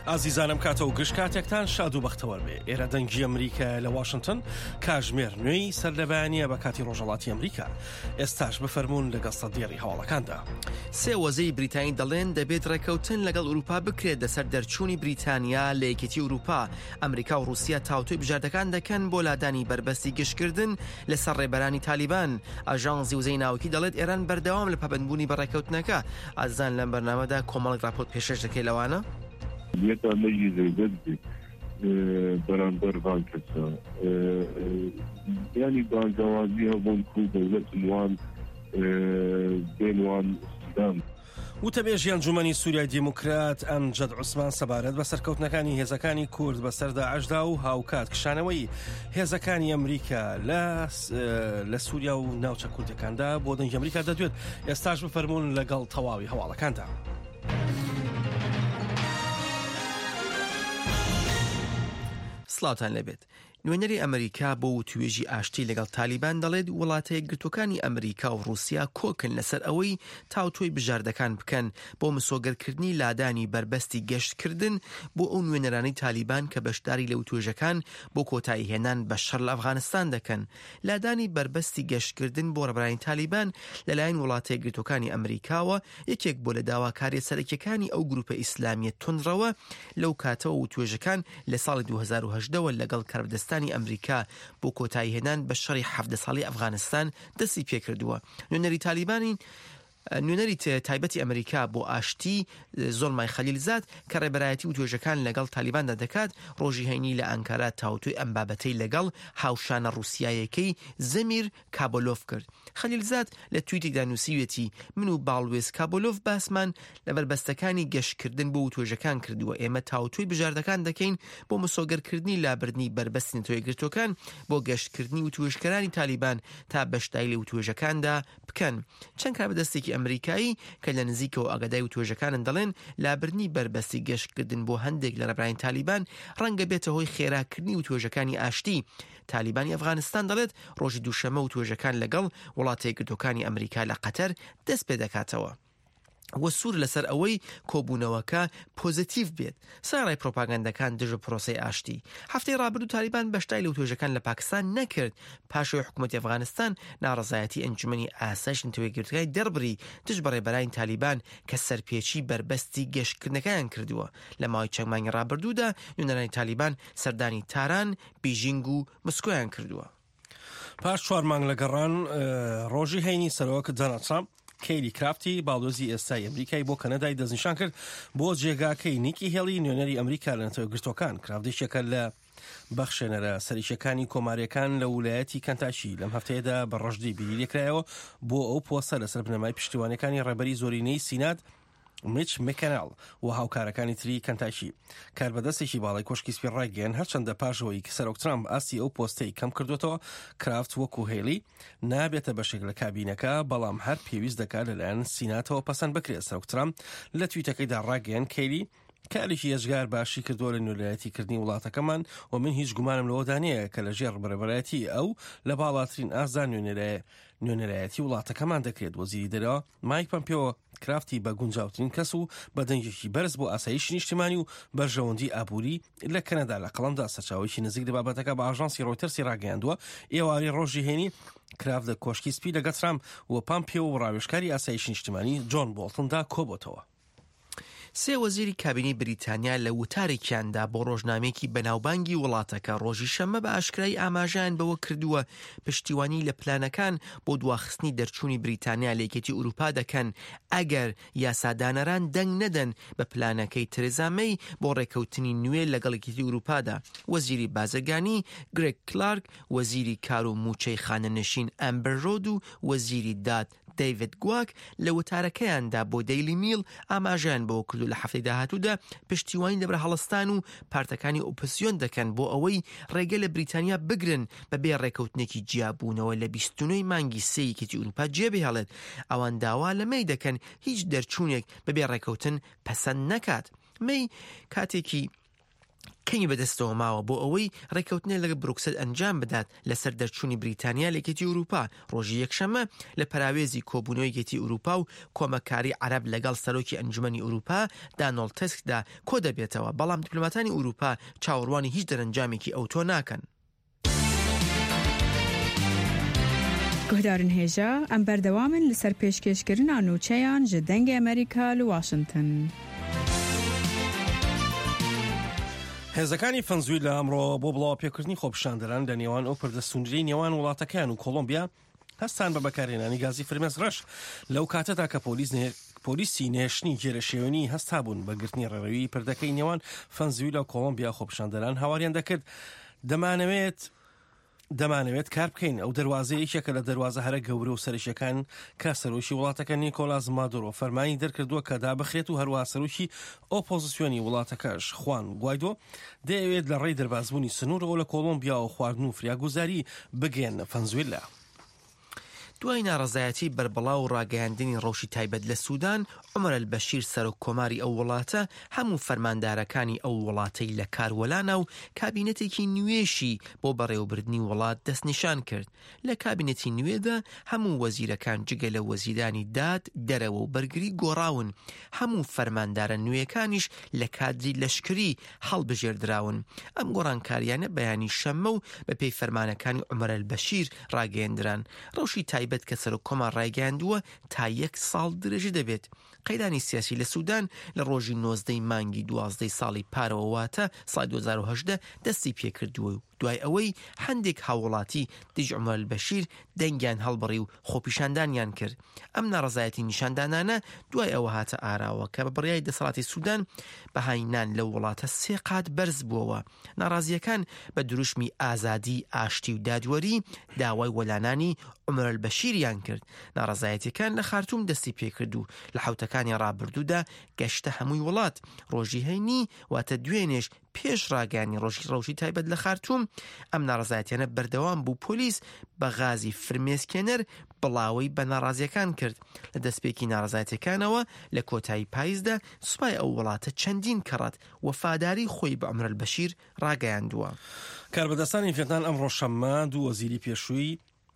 ئازیزانم کاتە و گشت کاتێکتان شاد و بەختەوەر بێ. ئێرە دەنگی ئەمریکا لە واشنگتن کاژمێر نوێی سەرلەبایانیە بە کاتی ڕۆژهەڵاتی ئەمریکا. ئێستاش بفەرمونون لەگەڵ سەدیێڕی هەواڵەکاندا. سێ وەزەی بریتانی دەڵێن دەبێت ڕێکەوتن لەگەڵ ئوروپا بکرێت لەسەر دەرچوونی بریتانیا لە یەکێتی ئوروپا. ئەمریکا و رووسیا تاوتوی بژاردەکان دەکەن بۆ لادانی بربەستی گشتکردن لەسەر ڕێبەرانی تالیبان. ئاژانسی وزەی ناوکی دەڵێت ئێران بەردەوام لە پابەندبوونی بەڕێکەوتنەکە. ئازان لەم بەرنامەدا کۆمەڵێک راپۆرت پێشەش دەکەی لەوانە یەکان لەی زەیدەت بەرامبەر بانکەسە ینی بانگەوازی هەبوون و دەوڵەتن وان بێنوان سودان. وتەبێژی ئەنجومەنی سووریای دیموکرات ئەمجەد عوسمان سەبارەت بە سەرکەوتنەکانی هێزەکانی کورد بەسەر داعشدا و هاوکات کشانەوەی هێزەکانی ئەمریکا لە سووریا و ناوچە کوردەکاندا بۆ دەنگی ئەمریکا دەدوێت. ئێستاش بفەرمونون لەگەڵ تەواوی هەواڵەکاندا. سڵاوتان لەبێت. نوێنەری ئەمریکا بۆ توێژی ئاشتی لەگەڵ تالیبان دەڵێت وڵاتە یەکگرتووەکانی ئەمریکا و رووسیا کۆکن لەسەر ئەوەی تاوتۆی بژاردەکان بکەن بۆ مسۆگەرکردنی لادانی بربەستی گەشتکردن بۆ ئەو نوێنەرانی تالیبان کە بەشداری لەو توێژەکان بۆ کۆتایی هێنان بە شەڕ لە ئەفغانستان دەکەن. لادانی بربەستی گەشتکردن بۆ ڕێبەرانی تالیبان لەلایەن وڵاتە یەکگرتووەکانی ئەمریکاوە یەکێک بۆ لە داواکاریە سەرەکیەکانی ئەو گروپە ئیسلامیە تونڕەوە لەو کاتەوە و توێژەکان لە ساڵی 2018 لەگەڵ کاربدەستانی ئەمریکا بۆ کۆتایی هێنان بە شەڕی 17 ساڵی ئەفغانستان دەستی پێکردووە. نوێنەری تایبەتی ئەمریکا بۆ ئاشتی زۆڵمای خەلیلزاد کە ڕێبەرایەتی و توێژەکان لەگەڵ تالیباندا دەکات ڕۆژی هەینی لە ئەنکارا تاوتوی ئەم بابەتەی لەگەڵ هاوشانە رووسیایەکەی زەمیر کابۆلۆف کرد. خەلیلزاد لە تویتێکدا نووسیوێتی من و باڵوێز کابۆلۆف باسمان لە بربەستەکانی گەشتکردن بۆ توێژەکان کردووە. ئێمە تاوتوی بژاردەکان دەکەین بۆ مسۆگەرکردنی لابردنی بربەستی نەتۆیەکگرتوەکان بۆ گەشتکردنی و توێژکەرانی تالیبان تا بەشداری لە توێژەکاندا بکەن. چەند کاربەدەستێکی ئەمریکایی کە لە نزیکەوە ئاگادای توێژەکانن دەڵێن لابردنی بربەستی گەشتکردن بۆ هەندێک لە ڕێبەرانی تالیبان ڕەنگە بێتە هۆی خێراکردنی و توێژەکانی ئاشتی. تالیبانی ئەفغانستان دەڵێت ڕۆژی دووشەمە و توێژەکان لەگەڵ وڵاتە یەکگرتووەکانی ئەمریکا لە قەتەر دەست پێ دەکاتەوە. وە سوور لەسەر ئەوەی کۆبوونەوەکە پۆزیتیڤ بێت. ساڕای پرۆپاگاندەکان دژە پرۆسەی ئاشتی. هەفتەی ڕابردوو تالیبان بەشداری لەو توێژەکان لە پاکستان نەکرد. پاشەوەی حکوومەتی ئەفغانستان ناڕەزایەتی ئەنجومەنی ئاسایش نەتەوەیەکگرتووەکانی دەربڕی دژ بە ڕێبەرانی تالیبان کە سەرپێچی بربەستی گەشتکردنەکەیان کردووە. لە ماوەی چەند مانگی ڕابردوودا نوێنەرانی تالیبان سەردانی تاران، بیژینگ و مسکۆیان کردووە. پاش 4 مانگ لە گەڕان ڕۆژی هەینی سەرۆک دۆناڵد ترامپ کەیلی کرافتی باڵۆزی ئێستای ئەمریکای بۆ کەنەدای دەستنیشان کرد بۆ جێگاکەی نیکی هێڵی نوێنەری ئەمریکا لە نەتەوەیەکگرتووەکان. کرافتێکێکە لە بەخشێنەرە سەرریشەکانی کۆماریەکان لە ویلایەتی کەنتاکی لەم هەفتەیەدا بە ڕەشدی بیریکرایەوە بۆ ئەو پۆستە لەسەر بنەمای پشتیوانەکانی ڕێبەری زۆرینەی سینات میچ مکەناڵ و هاوکارەکانی تری کەنتاکی. کاربەدەستێکی باڵای کۆشکی سپی ڕایگەن هەرچەندە پاشەوەی کە سەرۆک ترامپ ئاستی ئەو پۆستەی کەم کردوێتەوە کرافت وەکو هێلی نابێتە بەشێک لە کابینەکە بەڵام هەر پێویست دەکات لەلایەن سیناتەوە پەسەند بکرێت. سەرۆک ترامپ لە تویتەکەیدا ڕاگەیەن کەیلی کارێکی هێزگار باشی کردووە لە نوێلایەتیکردنی وڵاتەکەمان و من هیچ گومانم لەوەدا نییە کە لە ژێر بەرەبەرایەتی ئەو لە باڵاترین ئازا نوێنەرایەتی وڵاتەکەمان دەکرێت. وەزیری دەرەوە مایک پۆمپیۆ کرافتی بە گونجاوترین کەس و بە دەنگێکی بەرز بۆ ئاسایشی نیشتیمانی و بەرژەوەندی ئابووری لە کەنەدا لە قەڵەمدا سەرچاوێکی نزیک لە بابەتەکە بە ئاژانسی ڕۆیتەرسی ڕاگەیاندووە. ئێواری ڕۆژی هێنی کرافت لە کۆشکی سپی لەگەڵ ترامپ و پۆمپیۆ و ڕاوێژکاری ئاسایشی نیشتیمانی جۆن بۆڵتندا کۆبۆتەوە. سێ وەزیری کابینی بریتانیا لە وتارێکیاندا بۆ ڕۆژنامێکی بەناوبانگی وڵاتەکە ڕۆژی شەممە بە ئاشکرای ئاماژیان بەوە کردووە پشتیوانی لە پلانەکان بۆ دواخستنی دەرچوونی بریتانیا لە یەکێتی ئوروپا دەکەن ئەگەر یاسادانەران دەنگ نەدەن بە پلانەکەی تێرێزا مەی بۆ ڕێکەوتنی نوێ لەگەڵ یەکێتی ئوروپادا. وەزیری بازرگانی گرێگ کلارک، وەزیری کار و موچەی خانەنشین ئەمبەر ڕۆد و وەزیری داد دەیڤید گواک لە وتارەکەیاندا بۆ دەیلی میل ئاماژیان بەوە کردو لە هەفتەی داهاتوودا پشتیوانی لەبەر هەڵستان و پارتەکانی ئۆپۆزیۆن دەکەن بۆ ئەوەی ڕێگە لە بریتانیا بگرن بەبێ ڕێکەوتنێکی جیابوونەوە لە 29 مانگی سێ یەکێتی ئوروپا جێبهێڵێت. ئەوان داوا لە مەی دەکەن هیچ دەرچوونێک بەبێ ڕێکەوتن پەسەند نەکات. مەی کاتێکی کەمی بەدەستەوە ماوە بۆ ئەوەی ڕێکەوتنە لەگە بروکسل ئەنجام بدات لەسەر دەرچوونی بریتانیا لە یەکێتی ئوروپا. ڕۆژی یەکشەمە لە پەراوێزی کۆبوونەوەی یەکێتی ئوروپا و کۆمەکاری عەرەب لەگەڵ سەرۆکی ئەنجومەنی ئوروپا دانۆڵد تسکدا کۆ دەبێتەوە، بەڵام دیپلۆماتانی ئوروپا چاوەڕوانی هیچ دەرەنجامێکی ئەو تۆ ناکەن. گهدارن هێژە ئەم بەردەوامن لەسەر پێشکەشکردنا نوچەیان ji dengê ئەمریکا لە واشنگتن. هێزەکانی ڤەنزوێلا ئەمڕۆ بۆ بڵاو پێکردنی خۆپیشاندەران لە نێوان ئەو پردەسوونجەی نێوان وڵاتەکان و کۆلۆمبیا هەستان بە بەکارهێنانی گازی فرمێس ڕەش لەو کاتەدا کە پۆلیسی نێشتنی جێرەشێوەنی هەستا بوون بە گرتنی ڕێڕەوی پردەکەی نێوان ڤەنزوێلا و کۆلۆمبیا خۆپیشاندەران هاواریان دەکرد دەمانەوێت کار بکەین. ئەو دەواازەیەکێکە لە دەواازە هەرە گەورە و سەرشیەکان کە سەرۆکی وڵاتەکە نیکۆلاس مادۆرۆ فەرمانی دەرکردووە کە دابخرێت و هەروە سەرۆکی ئۆپۆزیسیۆنی وڵاتەکەش خوان گوایدۆ دەیەوێت لە ڕێی دەربازبوونی سنوورەوە لە کۆلۆمبیا و خواردن و فریاگوزاری بگەێن ڤەنزوێلا. دوای ناڕەزایەتی بەربەڵاو و ڕاگەیاندنی ڕەوشی تایبەت لە سوودان، عومەر ئەلبەشیر سەرۆک کۆماری ئەو وڵاتە هەموو فەرماندارەکانی ئەو وڵاتەی لە کاروەلانە و کابینەتێکی نوێشی بۆ بەڕێوەبردنی وڵات دەستنیشان کرد. لە کابینەتی نوێدا هەموو وەزیرەکان جگە لە وەزیرانی داد دەرەوە و بەرگری گۆڕاون. هەموو فەرماندارە نوێیەکانیش لە کادری لەشکری هەڵبژێردراون. ئەم گۆڕانکاریانە بەیانی شەممە و بە پێی فەرمانەکانی عومەر ئەلبەشیر ڕاگەیاندران. ڕەوشی تایبەت کە سەرۆک کۆمار ڕایگەیاندووە تا 1 ساڵ درێژی دەبێت. قەیدانی سیاسی لە سوودان لە ڕۆژی 19 مانگی 12 ساڵی پارەوە واتە ساڵی 2018 دەستی پێکردووە و دوای ئەوەی هەندێک هاوڵاتی دژ عومەر ئەلبەشیر دەنگیان هەڵبڕی و خۆپیشاندانیان کرد. ئەم ناڕەزایەتی نیشاندانانە دوای ئەوە هاتە ئاراوە کە بە بڕیای دەسەڵاتی سوودان بەهاینان لە وڵاتە 3 قات بەرز بووەوە. ناڕازیەکان بە دروشمی ئازادی، ئاشتی و دادوەری داوای وەلانانی عومەر ئەلبەشیریان کرد. ناڕەزایەتیەکان لە خارتوم دەستی پێکرد و لە حوتەکانی ڕابردوودا گەشتە هەمووی وڵات. ڕۆژی هەینی واتە دوێنێش پێش ڕاگەیاندنی ڕەوشی تایبەت لە خارتوم ئەم ناڕەزایەتیانە بەردەوام بوو. پۆلیس بە غازی فرمێسکێنەر بڵاوی بە ناڕازیەکان کرد. لە دەستپێکی ناڕەزایەتەکانەوە لە کۆتایی پاییزدا سوپای ئەو وڵاتە چەندین کەڕەت وەفاداری خۆی بە عومەر ئەلبەشیر ڕاگەیاندووە. کاربەدەستانی فێتان ئەمڕۆ شەممە دوو وەزیری پێشووی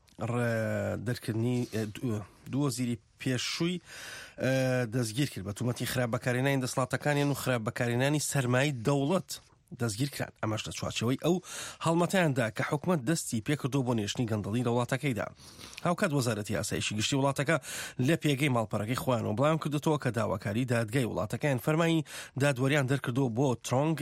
دوو وەزیری پێشووی دەستگیر کرد بە تومەتی خراپ بەکارهێنانی دەسەڵاتەکانیان و خراپ بەکارهێنانی سەرمایی دەوڵەت دەستگیر کران. ئەمەش لە چوارچەوەی ئەو هەڵمەتیاندا کە حکومەت دەستی پێکردو بۆ نێشتنی گەندەڵی لە وڵاتەکەیدا. هاوکات وەزارەتی ئاسایشی گشتی وڵاتەکە لە پێگەی ماڵپەڕەکەی خۆیان و بڵاو کردوەوە کە داواکاری دادگای وڵاتەکەیان فەرمانی دادوەریان دەرکردو بۆ ترۆنگ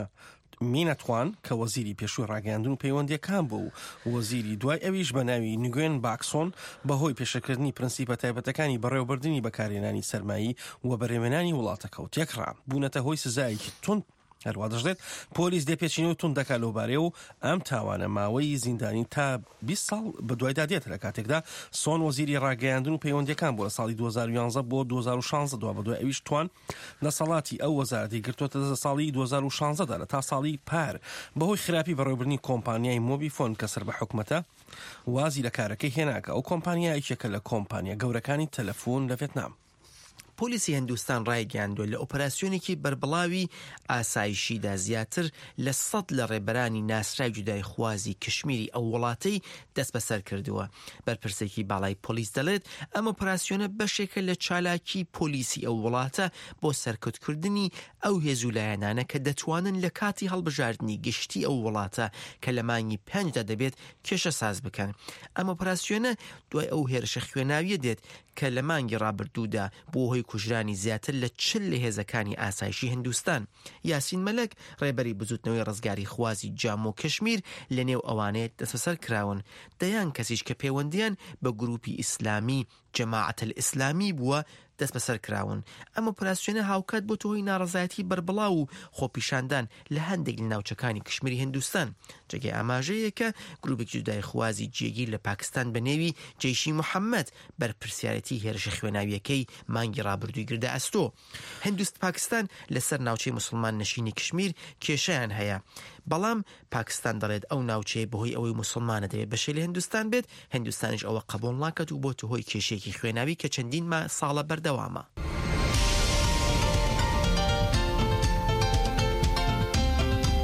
مینەتوان کە وەزیری پێشووی ڕاگەیاندن و پەیوەندیەکان بوو و وەزیری دوای ئەویش بە ناوی نگوێن باکسۆن بەهۆی پێشەکردنی پرەنسیپە تایبەتەکانی بەڕێوەبردننی بەکارهێنانی سەرمایی و بەڕێوەبردننی وڵاتەکە و تێکڕا بوونەتە هۆی سزایەکی تون. هەروە دەژێت پۆلیس دەپێچینەوە تون دەکات لەوبارەیە و ئەم تاوانە ماوەی زیندانی تا 20 ساڵ بەدوایدا دێت لە کاتێکدا سۆن وەزیری ڕاگەیاندن و پەیوەندیەکان بۆ لە ساڵی 2011 بۆ 2016 دووە بەدوای ئەویش توان دەسەڵاتی ئەو وەزارەتی گرتوۆتە دەست ساڵی 2016دا لە تا ساڵی پار بەهۆی خراپی بەڕێوەبردننی کۆمپانیای مۆبیفۆن کە سەر بە حکومەتە وازی لە کارەکەی هێناکە. ئەو کۆمپانیایەکێکە لە کۆمپانیا گەورەکانی تەلەفۆن لە ڤێتنام. پۆلیسی هەندوستان ڕایگەیاندووە لە ئۆپەراسیۆنێکی بەربڵاوی ئاسایشیدا زیاتر لە 100 لە ڕێبەرانی ناسرای جودای خوازی کشمیری ئەو وڵاتەی دەست بەسەر کردووە. بەرپرسێکی باڵای پۆلیس دەڵێت ئەم ئۆپەراسیۆنە بەشێکە لە چالاکی پۆلیسی ئەو وڵاتە بۆ سەرکەوتکردنی ئەو هێزولایەنانە کە دەتوانن لە کاتی هەڵبژاردننی گشتی ئەو وڵاتە کە لە مانگی 5دا دەبێت کێشە ساز بکەن. ئەم ئۆپەراسیۆنە دوای ئەو هێرشە خوێناویە دێت کە لە مانگی ڕابردوودا بۆ هۆی کوژرانی زیاتر لە 40 لە هێزەکانی ئاسایشی هندوستان. یاسین مەلەک ڕێبەری بزوتنەوەی ڕزگاری خوازی جامۆ کەشمیر لە نێو ئەوانەیە دەستبەسەر کراون. دەیان کەسیش کە پەیوەندیان بە گروپی ئیسلامی جەماعەت الئیسلامی بووە دەست بەسەر کراون. ئەم ئۆپەراسیۆنە هاوکات بۆ تۆی ناڕەزایەتی بەربڵاو و خۆپیشاندان لە هەندێک لە ناوچەکانی کشمیری هندوستان. جێگەی ئاماژەیە کە گروپێکی جودای خوازی جێگیر لە پاکستان بە نێوی جەیشی محەممەد بەرپرسیارەتی هێرشە خوێناویەکەی مانگی ڕابردووی گردە ئەستۆ. هندوست پاکستان لەسەر ناوچەی موسڵمان نشینی کشمیر کێشەیان هەیە، بەڵام پاکستان دەڵێت ئەو ناوچەیە بەهۆی ئەوەی موسڵمانە دەبێت بەشێ لە هندوستان بێت. هندوستانیش ئەوە قبول ناکات و بۆتە هۆی کێشەیەکی خوێناوی کە چەندین ساڵە بەردەوامە.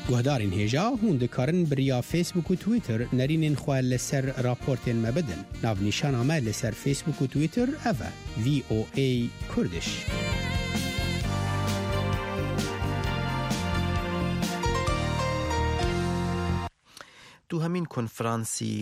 گهدارین هێژا هون دikarin biriya Facebook و Twitter nerinên xwe li ser raportên me bidin. Navnîşana me li ser Facebook û Twitter ev e VOA Kurdiş. دووهەمین کۆنفرانسی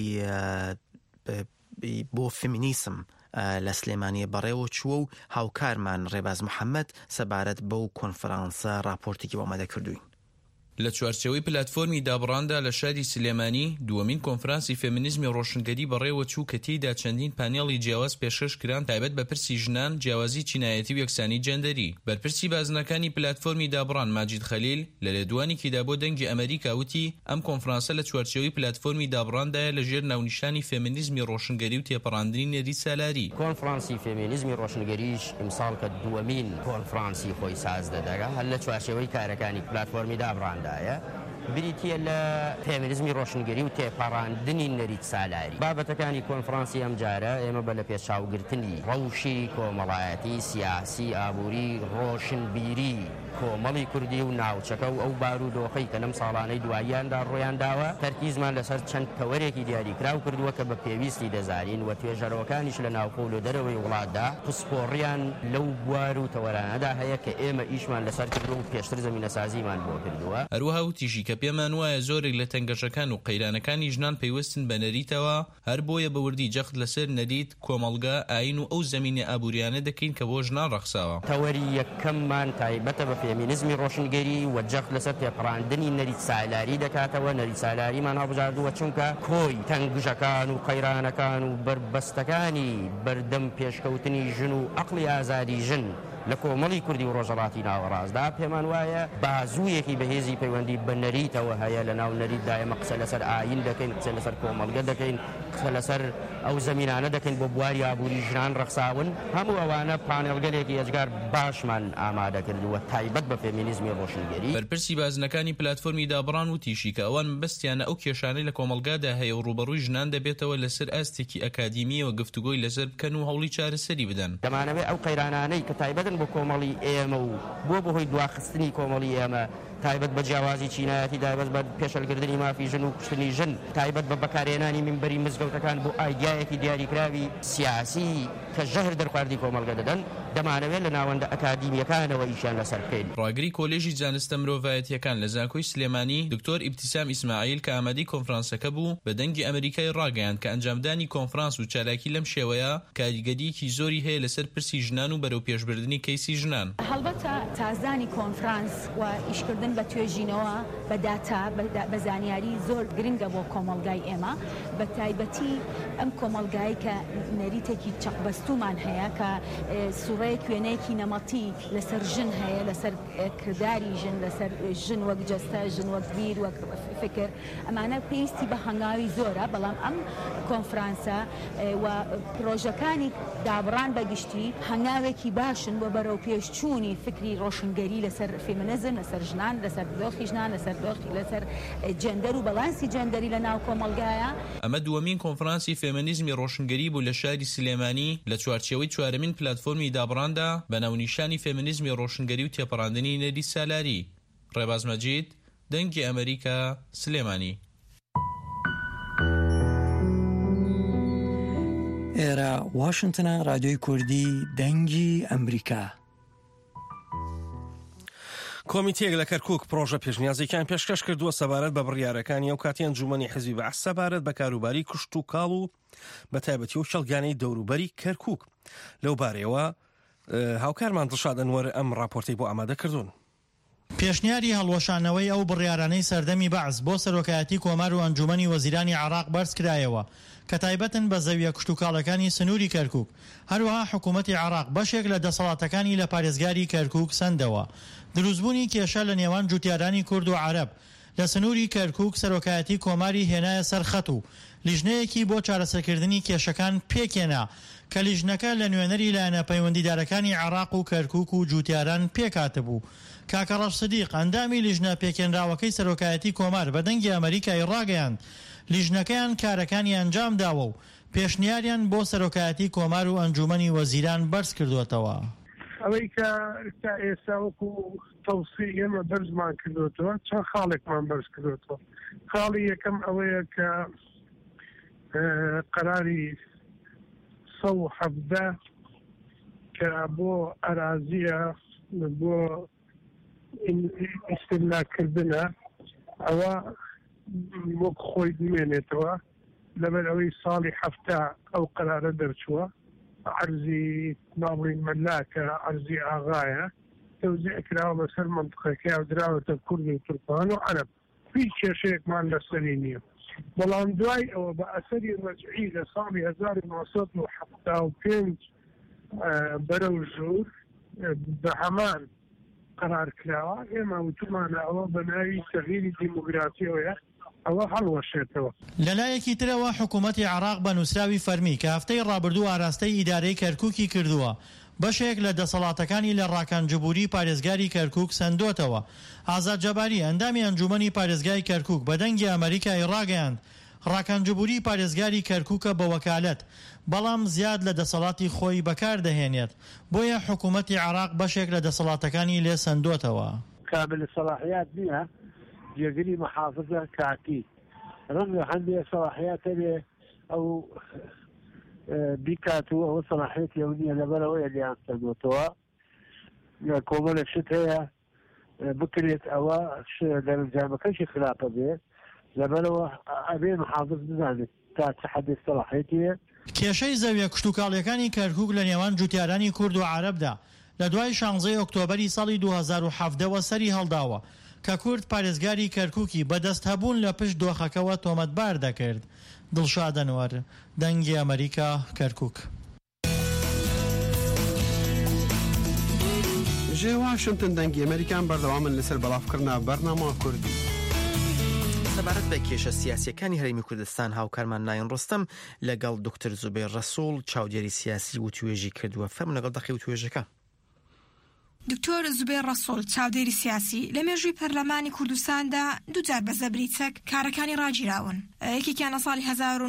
بۆ فێمینیسم لە سلێمانیە بەڕێوە چووە و هاوکارمان ڕێباز محەممەد سەبارەت بەو کۆنفرانسە راپۆرتێکی بۆ ئامادە کردوین. لە چوارچەوەی پلەتفۆرمی دابڕاندا لە شاری سلێمانی دووەمین کۆنفرانسی فێمینیزمی ڕۆشنگەری بەڕێوە چوو کە تێیدا چەندین پانێڵی جیاواز پێشکەش کران تایبەت بە پرسی ژنان، جیاوازی چینایەتی و یەکسانی جەندەری. بەرپرسی بازنەکانی پلەتفۆرمی دابڕان ماجید خەلیل لە لێدوانێکیدا بۆ دەنگی ئەمریکا وتی ئەم کۆنفرانسە لە چوارچەوەی پلەتفۆرمی دابڕاندایە لەژێر ناونیشانی فێمینیزمی ڕۆشنگەری و تێپەڕاندنی نێری سالاری. کۆنفرانسی فێمینیزمی ڕۆشنگەریش ئیمساڵ کە دووەمین کۆنفرانسی خۆی ساز دەدەگا هەر لە چوارچەوەی کارەکانی پلەتفۆرمی دابڕاندا بریتە لە فێمینیزمی ڕۆشنگەری و تێپەڕاندنی نەریت سالاری. بابەتەکانی کۆنفرانسی ئەم جارە ئێمە بە لە پێشاوگرتنی ڕەوشی کۆمەڵایەتی سیاسی ئابووری ڕۆشنبیری کۆمەڵی کوردی و ناوچەکە و ئەو بارودۆخەی کە لەم ساڵانەی دواییاندا ڕۆیان داوە تەرکیزمان لەسەر چەند کەوەرێکی دیاریکراو کردووە کە بە پێویستی دەزانین و توێژەرەوەکانیش لە ناوخۆل و دەرەوەی وڵاتدا پسپۆڕیان لەو بوار و تەوەرانەدا هەیە کە ئێمە ئیشمان لەسەر کردو و پێشتر زەمینەسازیمان بۆ کردووە. هەروەها وتیژی کە پێمان وایە زۆرێک لە تەنگەشەکان و قەیرانەکانی ژنان پەیوەستن بە نەریتەوە هەر بۆیە بەوردی جەخت لەسەر نەریت کۆمەڵگا ئاین و ئەو زەمینە ئابووریانە دەکەین کە بۆ ژنان ڕەخساوە. تەوەری یەکەممان تایبەتە بە فێمینیزمی ڕۆشنگەری و جەخت لەسەر تێپەڕاندنی نەریت سالاری دەکاتەوە. نەریت سالاریمان هەڵبژاردووە چونکە کۆی تەنگژەکان و قەیرانەکان و بربەستەکانی بەردەم پێشکەوتنی ژن و عەقڵی ئازادی ژن لە کۆمەڵی کوردی و ڕۆژهەڵاتی ناوەڕاستدا پێمان وایە بازوویەکی بەهێزی پەیوەندی بە نەریتەوە هەیە لە ناو نەریتدا. ئێمە قسە لەسەر ئاین دەکەین، قسە لەسەر کۆمەڵگە دەکەین، قسە لەسەر ئەو زەمینانە دەکەین بۆ بواری ئابووری ژنان ڕەخساون. هەموو ئەوانە پانێڵگەلێکی ئەجگار باشمان ئامادە کردووە تایبەت بە فێمینیزمی ڕۆشنگەری. بەرپرسی بازنەکانی پلەتفۆرمی دابڕان وتیشی کە ئەوان بەستیانە ئەو کێشانەی لە کۆمەڵگادا هەیە و ڕوبەڕووی ژنان دەبێتەوە لەسەر ئاستێکی ئەکادیمیەوە گفتوگۆی لەسەر بکەن و هەوڵی چارەسەری بدەن. دەمانەوێت ئەو قەیرانانەی کە تایبەتن بۆ کۆمەڵی ئێمە و بۆ بەهۆی دواخستنی کۆمەڵی ئێمە تایبەت بە جیاوازی چینایەتی، تایبەت بە پێشەلکردنی مافی ژن و کوشتنی ژن، تایبەت بە بەکارهێنانی منبەری مزگەوتەکان بۆ ئایدیایەکی دیاریکراوی سیاسی کە ژەهر دەرخواردی کۆمەڵگە دەدەن دەمانەوێت لە ناوەندە ئەکادیمیەکانەوە ئیشیان لەسەر بکەین. ڕاگری کۆلێژی زانستە مرۆڤایەتیەکان لە زانکۆی سلێمانی دکتۆر ئیبتیسام ئیسماعیل کە ئامادەی کۆنفرانسەکە بوو بە دەنگی ئەمریکای ڕاگەیاند کە ئەنجامدانی کۆنفرانس و چالاکی لەم شێوەیە کاریگەریەکی زۆری هەیە لەسەر پرسی ژنان و بەرەو پێشبردننی کەیسی ژنان. هەڵبەتە تازانی کۆنفرانس و ئیشکردن بە توێژینەوە بە داتا بە زانیاری زۆر گرنگە بۆ کۆمەڵگای ئێمە، بە تایبەتی ئەم کۆمەڵگای کە نەریتێکی چەقبەستومان هەیە کە سوڕەیە کوێنەیەکی نەمەتی لەسەر ژن هەیە، لەسەر کردداری ژن، لەسەر ژن وەک جەستە، ژن وەک بیر، وەک فکر، ئەمانە پێویستی بە هەنگاوی زۆرە. بەڵام ئەم کۆنفرانسە و پرۆژەکانی دابڕان بەگشتی هەنگاوێکی باشن بۆ بەرەو پێشچوونی فکری ڕۆشنگەری لەسەر فێمینیزم، لەسەر ژنان، لەسەر دۆخی ژنان، لەسەر جەندەر و بەڵانسی جەندەری لە ناو کۆمەڵگایە. ئەمە دووەمین کۆنفرانسی فێمینیزمی ڕۆشنگەری بوو لە شاری سلێمانی لە چوارچێوەی چوارەمین پلەتفۆرمی دابڕاندا بە ناونیشانی فێمینیزمی ڕۆشنگەری و تێپەڕاندنی نەری سالاری. ڕێباز مەجید، دەنگی ئەمریکا، سلێمانی. ئێرە واشنتنە، رادیۆی کوردی دەنگی ئەمریکا. کۆمیتەیەک لە کەرکووک پرۆژە پێشنیازێکیان پێشکەش کردووە سەبارەت بە بڕیارەکانی ئەو کاتی ئەنجومەنی حیزبی بەعەس سەبارەت بە کاروباری کوشت و کاڵ و بە تایبەتی و شەڵگانەی دەوروبەری کەرکووک. لەو بارەیەوە هاوکارمان دڵشاد ئەنوەر ئەم راپۆرتەی بۆ ئامادە کردوون. پێشنیاری هەڵوەشانەوەی ئەو بڕیارانەی سەردەمی بەعس بۆ سەرۆکایەتی کۆمار و ئەنجومەنی وەزیرانی عێراق بەرز کرایەوە کە تایبەتن بە زەویە کشتوکاڵەکانی سنووری کەرکووک. هەروەها حکوومەتی عێراق بەشێک لە دەسەڵاتەکانی لە پارێزگاری کەرکووک سەندەوە. دروستبوونی کێشە لە نێوان جوتیارانی کورد و عەرەب لە سنووری کەرکووک سەرۆکایەتی کۆماری هێنایە سەرخەت و لیژنەیەکی بۆ چارەسەرکردنی کێشەکان پێکێنا کە لیژنەکە لە نوێنەری لایەنە پەیوەندیدارەکانی عێراق و کەرکووک و جوتیاران پێکاتبوو. کاکە ڕەش سدیق ئەندامی لیژنە پێکێنراوەکەی سەرۆکایەتی کۆمار بە دەنگی ئەمریکای ڕاگەیاند لیژنەکەیان کارەکانی ئەنجام داوە و پێشنیاریان بۆ سەرۆکایەتی کۆمار و ئەنجومەنی وەزیران بەرز کردووەتەوە. ئەوەی کە تا ئێستا وەکو تەوسیع ئێمە بەرزمان کردوتەوە چەند خاڵێکمان بەرز کردوتەوە. خاڵی یەکەم ئەوەیە کە قەراری 117 کە بۆ ئەرازیە بۆ ئیستیملاکردنە ئەوە وەک خۆی بمێنێتەوە لەبەر ئەوەی ساڵی هەفتا ئەو قەرارە دەرچووە عەرزی ماڵی مەلاکە عەرزی ئاغایە تەوزیع کراوە بەسەر مەنطقەکە و دراوەتە کورد و تورکمان و عەرەب هیچ کێشەیەکمان لەسەری نییە. بەڵام دوای ئەوە بە ئەسەری ڕەجعی لە ساڵی 1975 بەرەو ژوور بە هەمان قرار کراوە ئێمە وتمانە ئەوە بە ناوی تەغییری دیموگرافیەوەیە ئەوە هەڵوەشێتەوە. لەلایەکی ترەوە حکوومەتی عێراق بە نووسراوی فەرمی کە هەفتەی ڕابردوو ئاراستەی ئیدارەی کەرکووکی کردووە بەشێک لە دەسەڵاتەکانی لە ڕاکانجبوری پارێزگاری کەرکووک سندوتەوە. ئازاد جەباری ئەندامی ئەنجومەنی پارێزگای کەرکووک بە دەنگی ئەمریکای ڕاگەیاند ڕاکانجبوری پارێزگاری کەرکووکە بە وەکالەت بەڵام زیاد لە دەسەڵاتی خۆی بەکاردەهێنێت بۆیە حکوومەتی عێراق بەشێک لە دەسەڵاتەکانی لێ سندوتەوە. کامل سەلاحیات نییە جێگری محافظە کاتی ڕەنگە هەندێک سەلاحیات هەبێ ئەو بیکاتوە ئەوە سەلاحیەتی ئەو نییە لەبەرەوەیە لیان سندوتەوە کۆمەڵێک شت هەیە بکرێت ئەوە دەرەنجامەکەشی خراپە بێ لەبەرەوە ئەبێ محافظ بزانێت تا چه حەدێک سەلاحیەتیە. کێشەی زەویە کشتوکاڵیەکانی کەرکووک لە نێوان جوتیارانی کورد و عەرەبدا لە دوای 16 ئۆکتۆبەری ساڵی 2017ەوە سەری هەڵداوە کە کورد پارێزگاری کەرکووکی بەدەست هەبوون لە پشت دۆخەکەوە تۆمەتبار دەکرد. دڵشاد ئەنوەر، دەنگی ئەمریکا، کەرکووک. ژێ واشنتن دەنگی ئەمریکان بەردەوامن لەسەر بەڵافکردنا بەرنامە کوردی. سەبارەت بە کێشە سیاسیەکانی هەرێمی کوردستان هاوکارمان نایەن ڕۆستەم لەگەڵ دکتۆر زوبێر ڕەسوڵ چاودێری سیاسی و توێژی کردووە. فەرموو لەگەڵ دەقی و توێژەکە. دکتۆر زوبێر ڕەسوڵ چاودێری سیاسی لە مێژووی پەرلەمانی کوردستاندا دووجار بە زەبری چەک کارەکانی ڕاگیراون. یەکێکیان لە ساڵی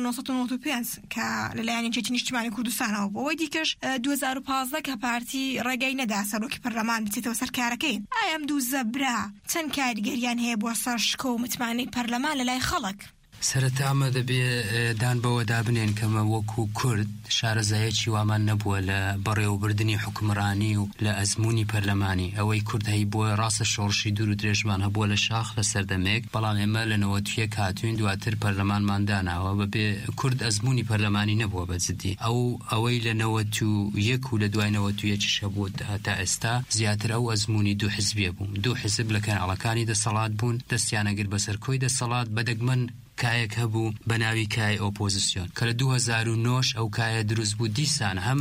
1995 کە لەلایەنی جێتی نیشتیمانی کوردستانەوە بۆ ئەوەی دیکەش 2015 کە پارتی ڕێگەی نەدا سەرۆکی پەرلەمان بچێتەوە سەر کارەکەی. ئایا ئەم دوو زەبرا چەند کاریگەریان هەیە بۆ سەر شکۆ و متمانەی پەرلەمان لەلای خەڵک؟ سەرەتامە دەبێ دان بەوە دابنێن کەمە وەکو کورد شارەزایەکی وامان نەبووە لە بەڕێوەبردننی حکومڕانی و لە ئەزمموی پەرلەمانی ئەوەی کورد هەی بووە ڕاستە شۆڕشی دوور و درێژمان هەبووە لە شاخ لە سەردەمێک بەڵام ئێمە لە 91 هاتوین دواتر پەرلەمانمان داناوە بەبێ کورد ئەزمموی پەرلەمانی نەبووە بەجددی ئەوەی لە 91 و لە دوای 91 هەبوو تا ئێستا زیاتر ئەو ئەزمموی دوو حزبیە بوون. دوو حزب لە کەناڵەکانی دەسەڵات بوون دەستیانەگر بەسەر کۆی دەسەڵات بەدەگمەن کایەک هەبوو بەناوی کای ئۆپۆزیسیۆن کە لە 2009 ئەو کایە دروست بوو دیسان هەم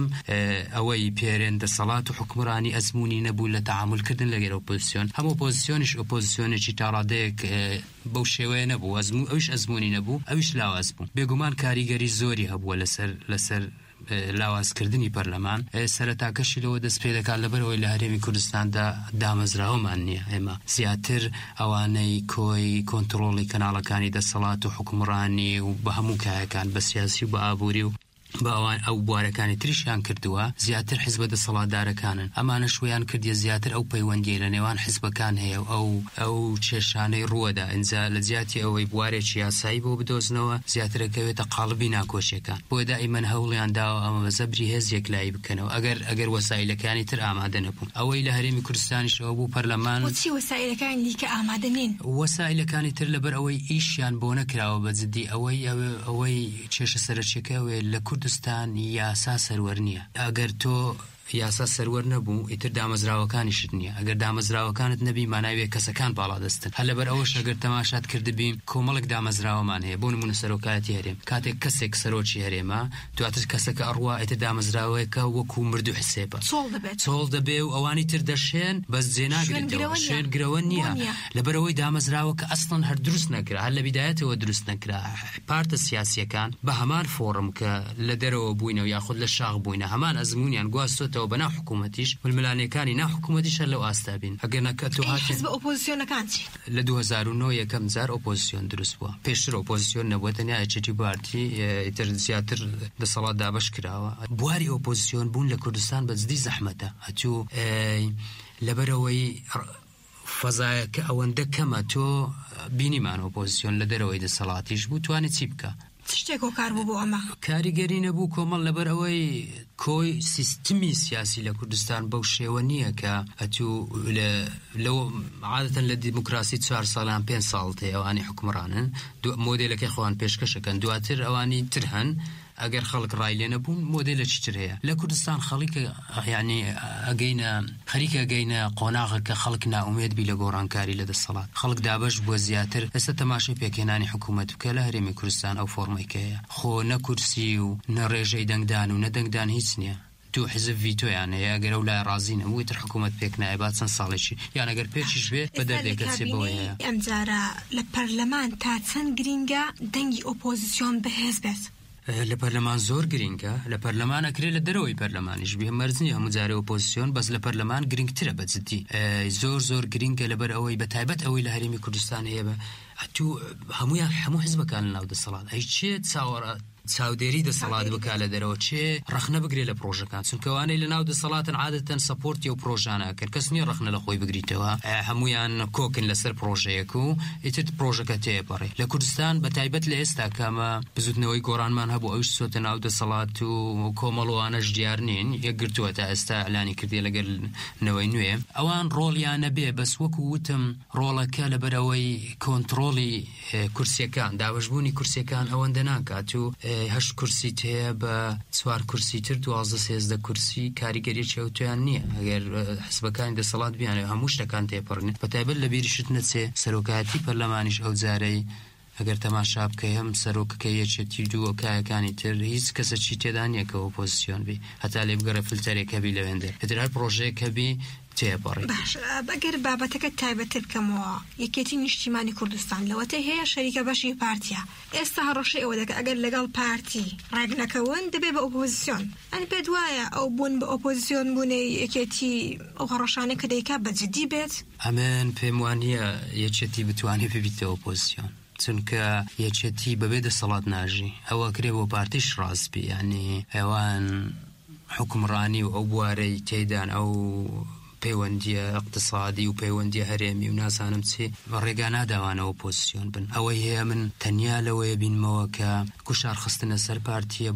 ئەوەی پێرێن دەسەڵات و حکومڕانی ئەزمموی نەبوو لە تەعاملکردن لەگەر ئۆپۆزیسیۆن هەم ئۆپۆزیسیۆنیش ئۆپۆزیسیۆنێکی تاڕادەیەک بەو شێوەیە نەبوو ئەویش ئەزمموی نەبوو ئەویش لاواز بوو. بێگومان کاریگەری زۆری هەبووە لەسەر لاوازکردنی پەرلەمان. سەرەتاکەشی لەوە دەست پێ دەکات لەبەرەوەی لە هەرێمی کوردستاندا دامەزراوەمان نییە. ئێمە زیاتر ئەوانەی کۆی کۆنتڕۆڵی کەناڵەکانی دەسەڵات و حکومڕانی و بە هەموو کایەکان بە سیاسی و بە ئابووری و باوان ئەو بوارەکانی تریشیان کردووە زیاتر حیزبە دەسەڵاتدارەکانن ئەمانە شویان کردیە زیاتر ئەو پەیوەندی لە نێوان حیزبەکان هەیە ئەو کێشانەی ڕووەدا ئینجا لە جیاتی ئەوەی بوارێکی یاسایی بۆ بدۆزنەوە زیاترەکەوێتە قاڵبی ناکۆشیەکان بۆ دائیمەن هەوڵیان داوە ئەمە بە زەبری هێز یەکلایی بکەنەوە ئەگەر وەسایلەکانی تر ئامادە نەبوون. ئەوەی لە هەرێمی کوردستانیشەوە بوو پەرلەمان بۆچی وەسایلەکانی دیکە ئامادە نین؟ وەسایلەکانی تر لەبەر ئەوەی ئیشیان بۆ نەکراوە بەجددی ئەوەی کێشە سەرچیەکەوێ لە کوردستان یاسا سەروەر نییە. ئەگەر تۆ یاسا سەروەر نەبوو ئیتر دامەزراوەکانیشت نییە. ئەگەر دامەزراوەکانت نەبی ماناوێ کەسەکان باڵا دەستن. هەر لەبەر ئەوەش ئەگەر تەماشات کردبین کۆمەڵک دامەزراوەمان هەیە بۆ نمونە سەرۆکایەتی هەرێم کاتێک کەسێک سەرۆکی هەرێمە دواتر کەسەکە ئەڕوا ئیتر دامەزراوەیەکە وەکو مردو حسێبە چۆڵ دەبێ و ئەوانی تر دەشێن بەس جێناگرێتەوە شوێنگرەوە نییە لەبەرەوەی دامەزراوە کە ئەسڵەن هەر دروست نەکرا هەر لە بیدایەتەوە دروست نەکرا. پارتە سیاسیەکان بە هەمان فۆڕم کە لە دەرەوە بووینەوە یاخود لە شاخ بووینە هەمان ئەزممویان گواستۆ دەکەوێتەوە بە ناو حکوومەتیش والملانەکانی ناو حکوومەتیش لەو ئاستابین ئەگەر نەکەتو حزب ئۆپۆزیسیۆنەکان چی لە 2009 یەکەم جار ئۆپۆزیسیۆن دروست بووە پێشتر ئۆپۆزیسیۆن نەبووە تەنیا ئەچێتی پارتی ئیتر زیاتر دەسەڵات دابەش کراوە بواری ئۆپۆزیسیۆن بوون لە کوردستان بە جدی زەحمەتە هەتوو لەبەرەوەی فەزایەکە ئەوەندە کەمە تۆ بینیمان ئۆپۆزیسیۆن لە دەرەوەی دەسەڵاتیش بوو توانێت چی بکە شتێک کار بوو بۆ ئەمە کاریگەری نەبوو کۆمەڵ لەبەر ئەوەی کۆی سیستمی سیاسی لە کوردستان بەو شێوە نییە کە هەتوو لەو عادەتەن لە دیموکراسی 4 ساڵان 5 ساڵ تێ ئەوانی حکومڕانن مۆدێلەکەی خۆیان پێشکەشەکەن دواتر ئەوانی تر هەن ئەگەر خەڵک ڕای لێ نەبوون مۆدێلە چتر هەیە لە کوردستان خەڵکە یعنی ئەگەینە خەریکە ئەگەینە قۆناغەکە خەڵک ناومێت بی لە گۆڕانکاری لە دەسەڵات خەڵک دابەش بووە زیاتر ئێستا تەماشای پێکێنانی حکوومەت بکە لە هەرێمی کوردستان ئەو فۆرمێکەیە خۆ نە کورسی و نە ڕێژەی دەنگدان و نەدەنگدان هیچ نییە تو حزب ڤیتۆیان هەیە ئەگەر ئەو لای ڕازی نەبووی تر حکوومەت پێک نایە با چەند ساڵێکی یان ئەگەر پێچیش بێ بە دەردێکە سێبەوەیە ئەم جارە لە پەرلەمان تا چەند گرینگە دەنگی ئۆپۆزیسیۆن بەهێز بێت لە پەرلەمان زۆر گرینگە لە پەرلەمان ئەکرێت لە دەرەوەی پەرلەمانیش بێ مەرجنی هەموو جارێ ئۆپۆزیسیۆن بەس لە پەرلەمان گرنگترە بەجددی زۆر گرینگە لەبەر ئەوەی بەتایبەت ئەوەی لە هەرێمی کوردستان هەیە بە هەتوو هەموو حزبەکان لە ناو دەسەڵات ئەی چێت چاودێری دەسەڵات بکا لە دەرەوە چێ ڕەخنە بگرێت لە پرۆژەکان چونکەوانەی لە ناو دەسەڵاتن عادەتەن سەپۆرتی و پرۆژانەکەن کەس نییە ڕەخنە لە خۆی بگریتەوە هەمویان کۆکن لەسەر پرۆژەیەک و ئیتر پرۆژەکە تێپەڕێ لە کوردستان بەتایبەت لە ئێستا کامە بزوتنەوەی گۆڕانمان هەبوو ئەوش سۆتە ناو دەسەڵات و کۆمەڵوانەش دیار نین یەکگرتووە تا ئێستا ئەلانی کردی لەگەر نەوەی نوێ ئەوان ڕۆڵیانە بێ بەس وەکو وتم ڕۆڵەکە لەبەرەوەی کۆنتڕۆڵی کورسیەکان دابەشبوونی کورسیەکان ئەوەندە ناکات و 8 کورسی تەیە بە 4 کورسی تر 12 کورسی کاریگەری چەوتیان نییە ئەگەر حزبەکانی دەسەڵات بیانێ هەموو شتەکان تێپەڕنێت بەتایبەت لە بیریشت نەچێ سەرۆکایەتی پەرلەمانیش ئەو جارەی ئەگەر تەماشا بکەی هەم سەرۆکەکە یەکێتی دووەکایەکانی تر هیچ کەسەکی تێدا نییە کە ئۆپۆزیسیۆن بی هەتا لێ بگەڕە فلتەرێکە بی لەوێندە هەر پرۆژەیەکە بی تێپەڕی باش بەگەر بابەتەکە تایبەتر بکەمەوە یەکێتی نیشتیمانی کوردستان لەوەتەی هەیە شەریکە بەشی پارتیە ئێستا هەڕەشەی ئەوە دەکە ئەگەر لەگەڵ پارتی ڕێک نەکەون دەبێ بە ئۆپۆزیسیۆن ئەن پێ دوایە ئەو بوون بە ئۆپۆزیسیۆن بوونەی یەکێتی ئەو هەڕەشانە کە دەیکا بەجددی بێت ئەمن پێم وانە یەکێتی بتوانێت ببیتە ئۆپۆزیسیۆن چونکە یەکێتی بەبێ دەسەڵات ناژی ئەوە کرێ بۆ پارتیش ڕاستبی ینی ئەوان حکومڕانی و ئەو بوارەی تێدان ئەو پەیوەندیە اقتصادی و پەیوەندیە هەرێمی و نازانم چی ڕێگا ناداوانەوە ئۆپۆزیسیۆن بن ئەوەی هەیە من تەنیا لەوەیە بینمەوە کە کوشار خستنە سەر پارتیە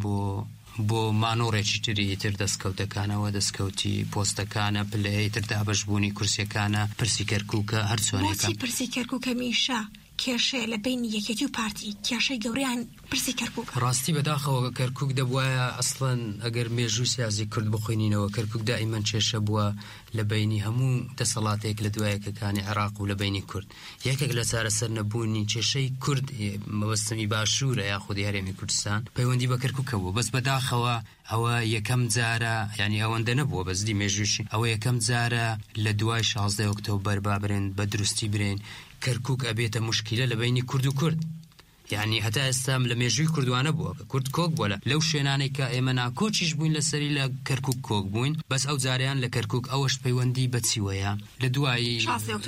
بۆ مانۆڕێکی تری تر دەستکەوتەکانەوە دەستکەوتی پۆستەکانە پلەی تر دابەشبوونی کورسیەکانە پرسی کەرکووکە هەرچۆنێکە بۆچی پرسی کەرکووکە میشە کێشەیە لە بینی یەکێتی و پارتی کێشەی گەوریان پرسی کەرکووک ڕاستی بەداخەوە کەرکووک دەبووایە ئەسڵەن ئەگەر مێژوو سیاسی کورد بخوێنینەوە کەرکووک دائیمەن کێشە بووە لە بینی هەموو دەسەڵاتێک لە دوایەکەکانی عێراق و لە بینی کورد یەکێک لە چارەسەر نەبوونی کێشەی کورد مەبەستمی باشوورە یاخودی هەرێمی کوردستان پەیوەندی بە کەرکووکە بوو بەس بەداخەوە ئەوە یەکەم جارە ینی ئەوەندە نەبووە بەزدی مێژووشی ئەوە یەکەم جارە لە دوای 16 ئۆکتۆبەر بابرێن بە دروستی برێن کەرکووک ئەبێتە مشکلە لە بینی کورد و کورد یعنی هەتا ئێستا لە مێژووی کوردوانە بووە کە کورد کۆک بووە لەو شوێنانێک کە ئێمە ناکۆچیش بووین لەسەری لە کەرکووک کۆک بووین بەس ئەو جاریان لە کەرکووک ئەوەش پەیوەندی بەچیوەیە لە دوای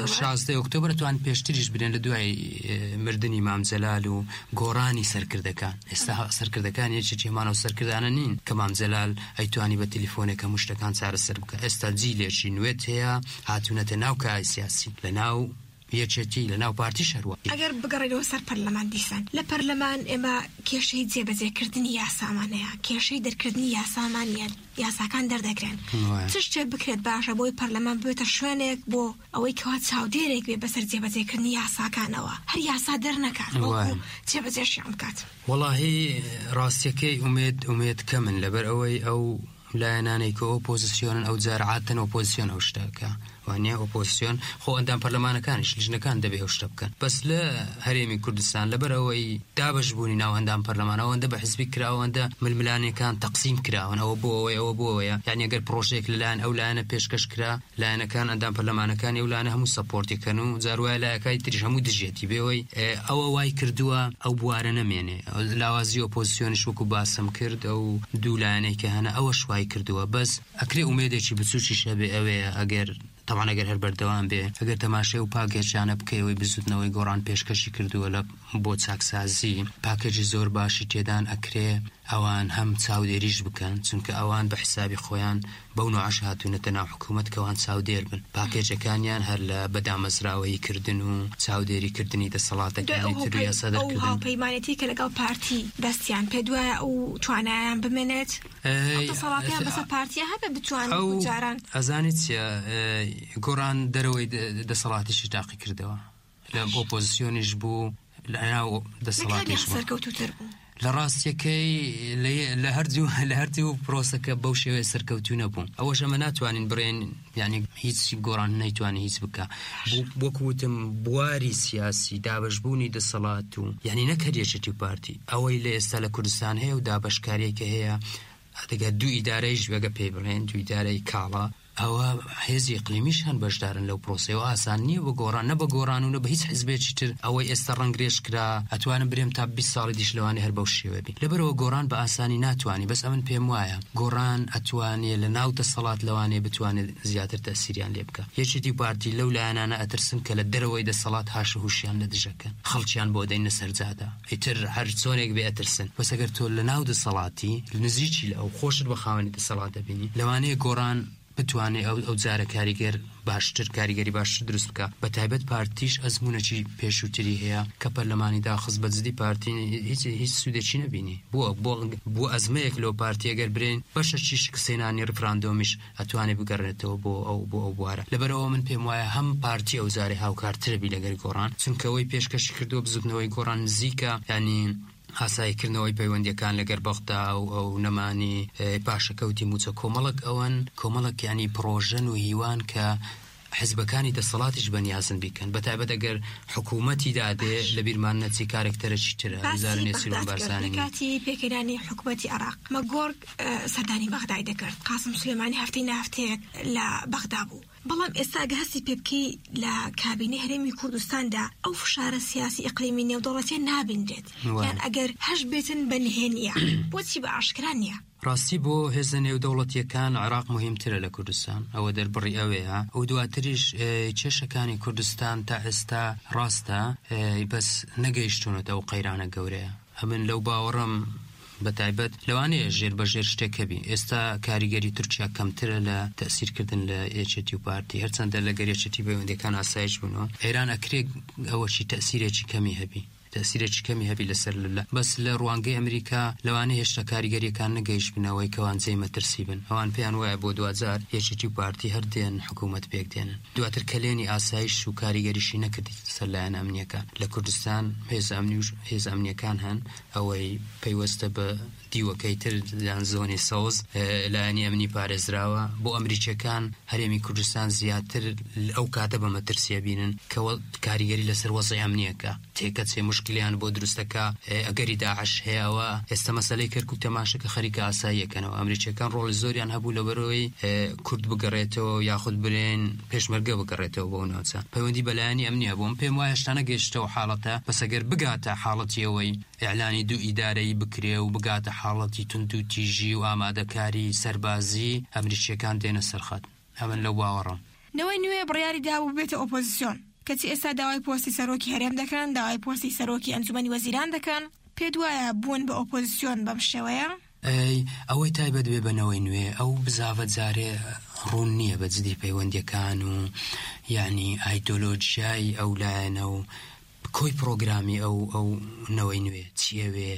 16 ئۆکتۆبر توان پێشتریش برێن لە دوای مردنی مام جەلال و گۆڕانی سەرکردەکان ئێستا سەرکردەکان یەکێکی هێمانە و سەرکردانە نین کە مام جەلال ئەیتوانی بە تەلیفۆنێک هەموو شتەکان چارەسەر بکە ئێستا جیلێکی نوێت هەیە هاتوونەتە ناو کای سیاسی لە ناو یەکێتی لە ناو پارتی شەروە ئەگەر بگەڕێنەوە سەر پەرلەمان دیسان لە پەرلەمان ئێمە کێشەی جێبەجێکردنی یاسامانەیە کێشەی دەرکردنی یاسامانیە یاساکان دەردەکرێن چ شتێک بکرێت باشە بۆی پەرلەمان بێتە شوێنێک بۆ ئەوەی کەوا چاودێرێک بێ بەسەر جێبەجێکردنی یاساکانەوە هەر یاسا دەرنەکات جێبەجێشیان بکات وەڵاهی ڕاستیەکەی ئومێد کەمن لەبەر ئەوەی ئەو لایەنانەی کە ئۆپۆزیسیۆنن ئەو جار عادەتەن ئۆپۆزیسیۆن ئەو شتەکە وانە ئۆپۆزیسیۆن خۆ ئەندام پەرلەمانەکانیش لیژنەکان دەبێ هەو شتە بکەن بەس لە هەرێمی کوردستان لەبەرەوەی دابەشبوونی ناو هەندام پەرلەمان ئەوەندە بە حزبی کراوەندە ململانەکان تەقسیم کراون ئەوە بۆ ئەوەیە یعنی ئەگەر پرۆژێک لەلایەن ئەو لایەنە پێشکەش کرا لایەنەکان ئەندام پەرلەمانەکانی ئەو لایەنە هەموو سەپۆرتیکەن و جاروایە لایەکای تریش هەموو دژێتی بێەوەی ئەوە وای کردووە ئەو بوارە نەمێنێ لاوازی ئۆپۆزیسیۆنیش وەکو باسم کرد ئەو دوو لایەنەی کە هەنە ئەوە شوای کردووە بەس ئەکرێ ئومێدێکی بچووکی شەبێ ئەوەیە ئەگەر طبعا ئەگەر هەر بەردەوام بێ ئەگەر تەماشای و پاکێجانە بکەیەوەی بزوتنەوەی گۆڕان پێشکەشی کردووە لە بۆ چاکسازی پاکێجی زۆر باشی تێدان ئەکرێ ئەوان هەم چاودێریش بکەن چونکە ئەوان بە حسابی خۆیان بەو نوعش هاتوونەتە ناو حکوومەت کەوان چاودێر بن پاکێجەکانیان هەر لە بەدامەزراوەی کردن و چاودێریکردنی دەسەڵاتەکانی تریە سەدەرکردن ئەو هاوپەیمانێتی کە لەگەڵ پارتی دەستیان پێ دوایە ئەو توانایان بمێنێت دەسەڵاتیان بەسەر پارتیە هەبێ بتوان جاران ئەزانی چیە گۆڕان دەرەوەی دەسەڵاتیشی تاقی کردەوە لە ئۆپۆزیسیۆنیش بوو لە ناو دەسەڵاتیش سەرکەوتوتر بوو لە ڕاستیەکەی لە هەردی و پرۆسەکە بەو شێوەیە سەرکەوتو نەبووم ئەوەش ئەمە ناتوانین بڕێن یعنی هیچ گۆڕان نەیتوانێت هیچ بکە وەکوتم بواری سیاسی دابەشبوونی دەسەڵات و یعنی نەکەریەچێتی و پارتی ئەوەی لە ئێستا لە کوردستان هەیە و دابەشکاریەکە هەیە دەگە دوو ئیدارەیش وەگە پێی بڵێن دوو ئیدارەی کاڵە ئەوە هێزی ئیقلیمیش هەن بەشدارن لەو پرۆسەیەوە ئاسان نییە بە گۆڕان نە بە گۆڕان و نە بە هیچ حیزبێکی تر ئەوەی ئێستا ڕەنگرێژ کرا ئەتوانم برێم تا 20 ساڵی دیش لەوانێ هەر بەو شێوە بی لەبەرەوە گۆڕان بە ئاسانی ناتوانانی بەس ئەمن پێم وایە گۆڕان ئەتوانێت لە ناو دەسەڵات لەوانێ بتوانێت زیاتر تەسیریان لێ بکە یەکێتی پارتی لەو لایەنانە ئەترسن کە لە دەرەوەی دەسەڵات هاشە هوشیان لە دژەکەن خەڵکیان بۆ دەینە سەرجادا ئیتر هەر چۆنێک بێ ئەترسن بەس ئەگەر تۆ لە ناو دەسەڵاتی نزیکی لە ئەو خۆشت بە خاوەنی دەسەڵات دەبینی لەوانەیە گۆڕان بتوانێت ئەو جارە کاریگەر باشتر کاریگەری باشتر دروست بکە بە تایبەت پارتیش ئەزمونەکی پێشووتری هەیە کە پەرلەمانی داخست بە جدی پارتی هیچ سوودێکی نەبینی بۆ ئەزمەیەک لەو پارتی ئەگەر برێن بەشەکیش کسێنانی ڕفراندۆمیش ئەتوانێت بگەڕێتەوە بۆ ئەو بوارە لەبەرەوە من پێم وایە هەم پارتی ئەو جارێ هاوکارترەبی لەگەر گۆڕان چونکەوەی پێشکەشی کردووە بزوتنەوەی گۆڕان نزیکە ینی هاساییکردنەوەی پەیوەندیەکان لەگەر بەخدا و ئەو نەمانی پاشەکەوتی موچە کۆمەڵک ئەوەن کۆمەڵک ینی پرۆژەن و هیوان کە حزبەکانی دەسەڵاتیش بەنیازن بیکەن بە تایبەت ئەگەر حکوومەتی دادێ لە بیرمان نەچی کارێکتەرەکی ترە کاتی پێکەرانی حکوومەتی عێراق مەگۆرگ سەردانی بەغدای دەکرد قاسم سولێمانی هەفتەی نافتەیەک لە بەغدا بوو بەڵام ئێستا ئەگە هەستی پێ بکەی لە کابینەی هەرێمی کوردستاندا ئەو فشارە سیاسی ئیقلیمی نێودەوڵەتیە نابینرێت یان ئەگەر هەش بێتن بەنهێنیە بۆچی بە ئاشکرا نییە ڕاستی بۆ هێزە نێودەوڵەتیەکان عێراق مهمترە لە کوردستان ئەوە دەربڕی ئەوەیە ئەو دواتریش کێشەکانی کوردستان تا ئێستا ڕاستە بەس نەگەیشتونەتە ئەو قەیرانە گەورەیە ئەمن لەو باوەڕم بەتایبەت لەوانەیە ژێر بەژێر شتێکەبی ئێستا کاریگەری تورکیا کەمترە لە تەسیرکردن لە یەکێتی و پارتی هەرچەندە لەگەر یەکێتی پەیوەندیەکان ئاسایش بوونەوە ئێران ئەکرێ ئەوەشی تەسیرێکی کەمی هەبی تەسیرێکی کەمی هەبی لەسەر بەس لە ڕوانگەی ئەمریکا لەوانە هێشتا کاریگەریەکان نەگەیشت بنەوەی کەوان جێی مەترسی بن ئەوان پێیان وایە بۆ 2000 یەکێتی و پارتی هەردێن حکوومەت پێک دێنن دواتر کەلێنی ئاسایش و کاریگەریشی نەکردی سەر لایەن ئەمنیەکان لە کوردستان هێز ئەمنیەکان هەن ئەوەی پەیوەستە بە دیوەکەی تر یان زۆنی سەوز لایەنی ئەمنی پارێزراوە بۆ ئەمریکیەکان هەرێمی کوردستان زیاتر ئەو کاتە بە مەترسیە بینن کە کاریگەری لەسەر وەزعی ئەمنیەکە تێکە چێ مشکلیان بۆ دروستەکە ئەگەری داعش هەیەەوە ئێستا مەسەلەی کەرکووک تەماشەکە خەریکە ئاساییەکەنەوە ئەمریکیەکان ڕۆڵی زۆریان هەبوو لەبەرەوەی کورد بگەڕێتەوە یاخود برێن پێشمەرگە بگەڕێتەوە بۆ ناوچە پەیوەندی بەلایەنی ئەمنیە بۆم پێم وایە شتانە گەیشتەوە حاڵەتە بەس ئەگەر بگاتە حاڵەتی ئەوەی ئیعلانی دوو ئیدارەی بکرێ و بگاتە حاڵەتی تند و تیژی و ئامادەکاری سەربازی ئەمریکیەکان دێنە سەرخەت ئەمن لەو باوەڕم نەوەی نوێ بڕیاری دابوو بێتە ئۆپۆزیسیۆن کەچی ئێستا داوای پۆستی سەرۆکی هەرێم دەکەن داوای پۆستی سەرۆکی ئەنجومەنی وەزیران دەکەن پێ دوایە بوون بە ئۆپۆزیسیۆن بەم شێوەیە ئەوەی تایبەت بێ بەنەوەی نوێ ئەو بزاوە جارێ ڕوون نییە بە جدی پەیوەندیەکان و یعنی ئایدۆلۆژیای ئەو لایەنە و کۆی پرۆگرامی ئەو نەوەی نوێ چیەوێ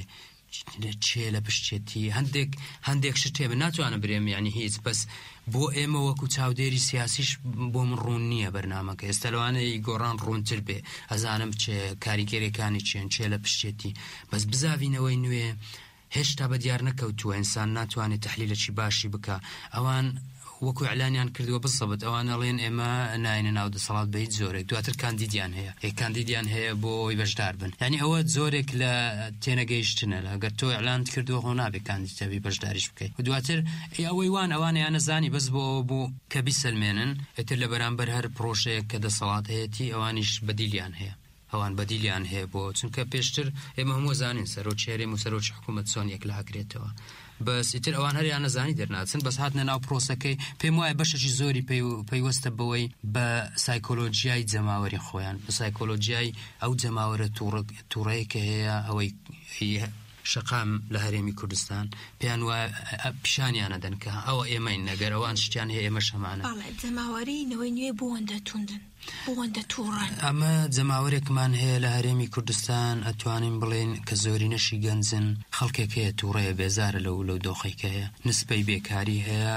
چێ لە پشتێتی هەندێک شتێ بە ناتوانە برێم یعنی هیچ بەس بۆ ئێمە وەکو چاودێری سیاسیش بۆ من ڕوون نییە بەرنامەکە ئێستا لەوانەیە گۆڕان ڕوونتر بێ ئەزانم چێ کاریگەریەکانی چێن چێ لە پشتێتی بەس بزاوینەوەی نوێ هێشتا بە دیار نەکەوتووە ئینسان ناتوانێت تەحلیلێکی باشی بکە ئەوان وەکو ئەعلانیان کردووە بزەبت ئەوانەڵێن ئێمە ناینە ناو دەسەڵات بەهیچ زۆرێک دواتر کاندیدیان هەیە کاندیدیان هەیە بۆ ئەوی بەشدار بن یعنی ئەوە زۆرێک لە تێنەگەیشتنە ئەگەر تۆ ئەعلان کردووە خۆ نابێت کاندیدەبی بەشداریش بکەیت و دواتر ئەوەی وانەیان نەزانی بەس بۆ کە بیسەلمێنن ئێتر لە بەرامبەر هەر پرۆژەیەک کە دەسەڵات هەیەی ئەوانیش بەدیلیان هەیە ئەوان بەدیلیان هەیە بۆ چونکە پێشتر ئێمە هەموو زانین سەرۆکێرێم و سەرۆکی حکوومەت چۆن یەکلا هەگرێتەوە بەس ئیتر ئەوان هەریان نەزانی دەرناچن بەس هاتنە ناو پرۆسەکەی پێم وایە بەشەشی زۆری پەیوەستە بەوەی بە سایکۆلۆژیای جەماوەری خۆیان بە سایکۆلۆژیای ئەو جەماوەرە تووڕەیە کە هەیە ئەوەی شەقام لە هەرێمی کوردستان پێیان وایە پیشانیانە دەن کە ئەوە ئێمەین نەگەر ئەوان شتیان هەیە ئێمە شەمانە جەماوەری نەوەی نوێ بۆ وەندە توندن بۆوەندە تووڕان ئەمە جەماوەرێکمان هەیە لە هەرێمی کوردستان ئەتوانین بڵێن کە زۆری نەشی گەنجن خەڵکێک هەیە تووڕەیە بێزارە لەو دۆخێک هەیە نسبەی بێکاری هەیە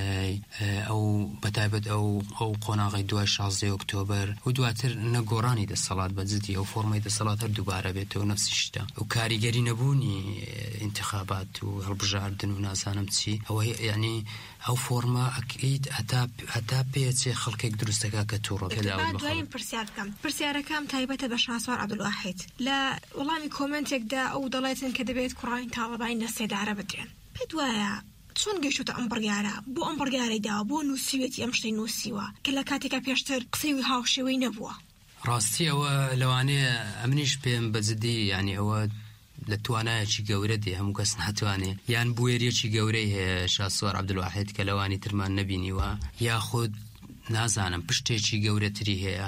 ئەو بەتایبەت ئەو قۆناغی 16 ئۆکتۆبەر و دواتر نەگۆڕانی دەسەڵات بەجددی ئەو فۆرمەی دەسەڵات هەر دووبارە بێتەوە نەفسی شتە و کاریگەری نەبوونی انتخابات و هەڵبژاردن و نازانم چی ئەوە یعنی ئەو فۆرمە ئەکەیت هەتا پێچێ خەڵکێک دروستەکە کە تووڕە دوایین پرسیار بکەم پرسیارەکەم تایبەتە بە شاسوار عەبدولواحید لە وەڵامی کۆمنتێکدا ئەو دەڵێتن کە دەبێت کوڕانی تاڵەبانی دەستێدارە بدرێن پێت وایە چۆن گەیشتە ئەم بڕیارە بۆ ئەم بڕیارەی داوە بۆ نووسیوێتی ئەم شتەی نووسیوە کە لە کاتێکە پێشتر قسەی هاوشێوەی نەبووە ڕاستی ئەوە لەوانەیە ئەمنیش پێم بەجددی ینی ئەوە لە توانایەکی گەورە دێ هەموو کەس ناتوانێ یان بوێریەکی گەورەی هەیە شاسوار عەبدولواحید کە لەوانی ترمان نەبینیوە یاخود نازانم پشتێکی گەورەتری هەیە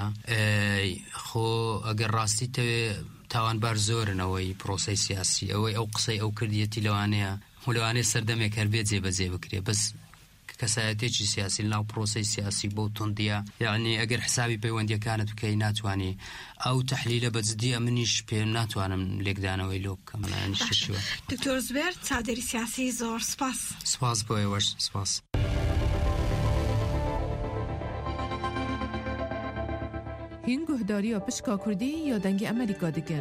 خۆ ئەگەر ڕاستی تاوانبار زۆرنەوەی پرۆسەی سیاسی ئەوەی ئەو قسەی ئەو کردیەتی لەوانەیە لەوانەیە سەردەمێک هەربێت جێبەجێ بکرێ بەس کەسایەتێکی سیاسی لەناو پرۆسەی سیاسی بۆ توندیە یعنی ئەگەر حسابی پەیوەندیەکانت بکەی ناتوانێ ئەو تەحلیلە بەجددی ئەمنیش پێم ناتوانم لێکدانەوەی لۆ بکەم منیشتشوە دکتۆر زوبێر چاودێری سیاسی زۆر سپاس بۆ ئێوەش سپاس هین گوهداریە پشکا کوردی یا دەنگی ئەمریکا دەکەن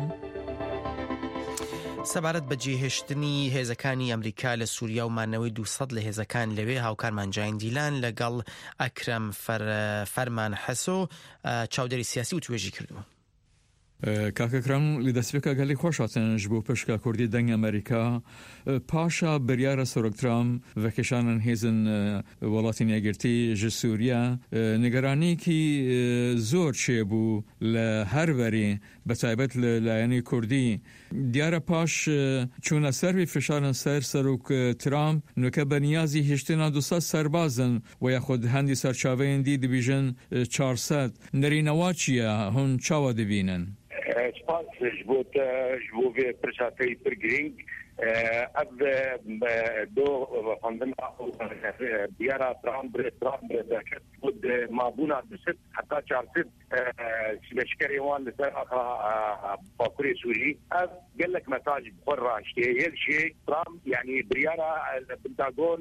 سەبارەت بە جێهێشتنی هێزەکانی ئەمریکا لە سووریا و مانەوەی 200 لە هێزەکان لەوێ هاوکارمان جاین دیلان لەگەڵ ئەکرەم فەرمان حەسۆ چاودێری سیاسی و توێژی کردووە کاکەکرام لی دەستپێکە گەلی خۆشاتنش بۆ پشکا کوردی دەنگ ئەمریکا پاشا بریارە سۆرۆکترام vەکێشانن هێزن وڵاتی نێگرتی ژە سووریا نیگەرانەیەکی زۆر چێبوو لە هەربەری بەتایبەت لە لایەنی کوردی دیارە پاش چوونە سەروی فشارن سەر سەرۆک ترامپ نوکە بەنیازی هێشتنا 200 سەربازن و یاخود هەندی سەرچاوەیەندی دبیژن 400 نەرینەوا چییە هەون چاوە دەبینن سپاسش بۆ vê pirsateyî pir girîng ev do xwendina diyara Trump deket mabûna bisit heta 400 leşkerê wan li ser Bakurê Sûrî ev gelek mesaj xwe raştiye yek jî Trump yani biryara Pentagon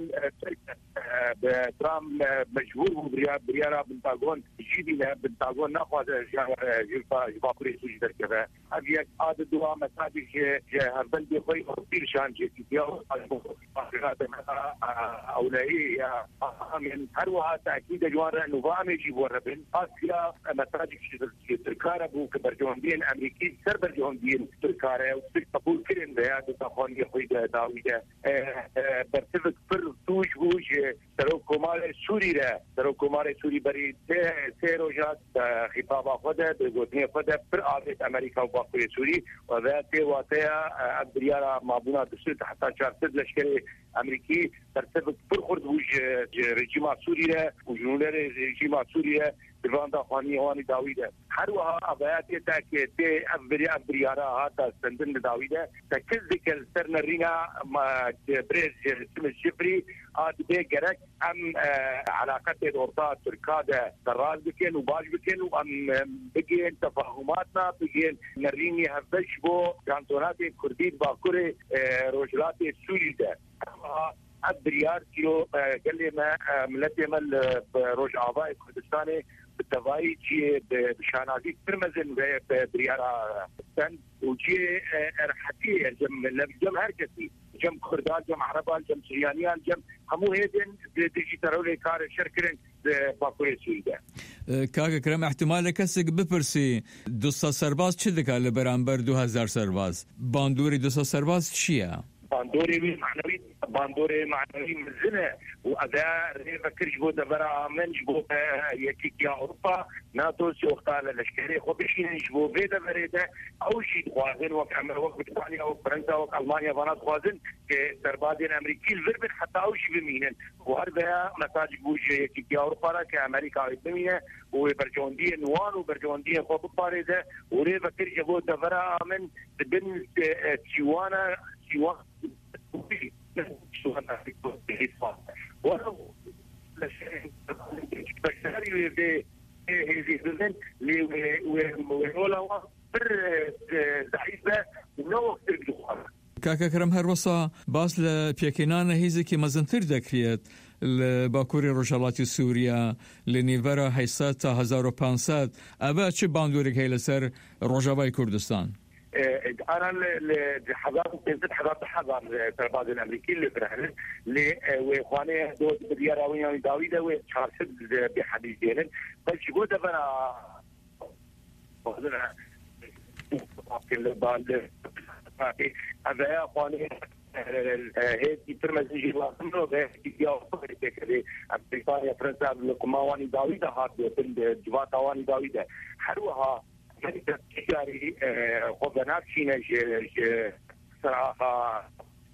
Trump mecbûr bû biryara Pentagon jî dîne Pentagon naxwaze ji Bakurê Sûrî derkeve ev yek adi duwa mesajê ji herbendê xwe شان جديدة أولوية من هروها تأكيد جوار نظام يجيب وربن أصلا مساجد تركارة بو كبرجوندين أمريكي سر برجوندين تركارة وتقبل كرين ده تخوني خويدا داويدا برتفق فر توج بوج ترو كمال سوري بري سيروجات خطابة خدا بقولني خدا فر آبت أمريكا وباقي سوري وذاتي واتيا أبريارا مابونا دستور حتى 400 لشکر امریکی ترتیب پرخورد بوج رژیم سوریه و جنوب رژیم سوریه دیواندا خانی وانی داویده هر وها ابیات تاکید ابریارا هاتا سندن داویده تکز ذکر سرنرینا برز اسم الشفري اد بگرک ام علاقات اورتا ترکاده دراز بکن و باج بکن و ام بگین تفاهماتنا بگین نرینی هفش بو کانتونات کردی باکور روجلات سوریده الدريار كيلو قال لي ما ملتي مال بروج اعضاء كردستاني بالتواي جي بشانازي ترمزن بريارا سن وجي رحتي الجم هركسي جم كردان جم عربان جم سريانيان جم همو هيدن ديجي ترولي كار شركرن باكوري سويدا کاک کرم احتمال کسی بپرسی 200 سرباز چه دکه لبرانبر 2000 سرباز باندوری 200 سرباز چیه؟ باندوري معنوي مزنه واداء فكر جبو دبر من جبو يكيك يا اوروبا ناتو سوختال الاشكالي خو بشين جبو بيدا بريده او شيء خوازن وكامل وقت بريطانيا او فرنسا او المانيا بنات خوازن كسربازين امريكي الفربت حتى او شيء بمينن وهذا نتاج بوج يكيك يا اوروبا كامريكا بمينه وبرجونديه نوان وبرجونديه خو باريده وري فكر جبو دبر من بن تيوانا کاکە کرم هەروەسا باس لە پێکێنانە هیزێکی مەزنتر دەکرێت لە باکووری ڕۆژهەڵاتی سووریا لە نیڤەرە 800 تا 1500 ئەبە چه باندورێک هەیە لەسەر ڕۆژاوای کوردستان؟ انا لحظات بنزل حضر سرباز الامريكي اللي برهن واخواني دول بدياراوي داويدا وشارسد بحديثين بل شو ده بنا هذا اخواني هيك ترمزي جواسمو ده يا بريطانيا فرنسا لقماواني داويدا هات جواتاواني داويدا حروها تجاري خبنات شينا صراحة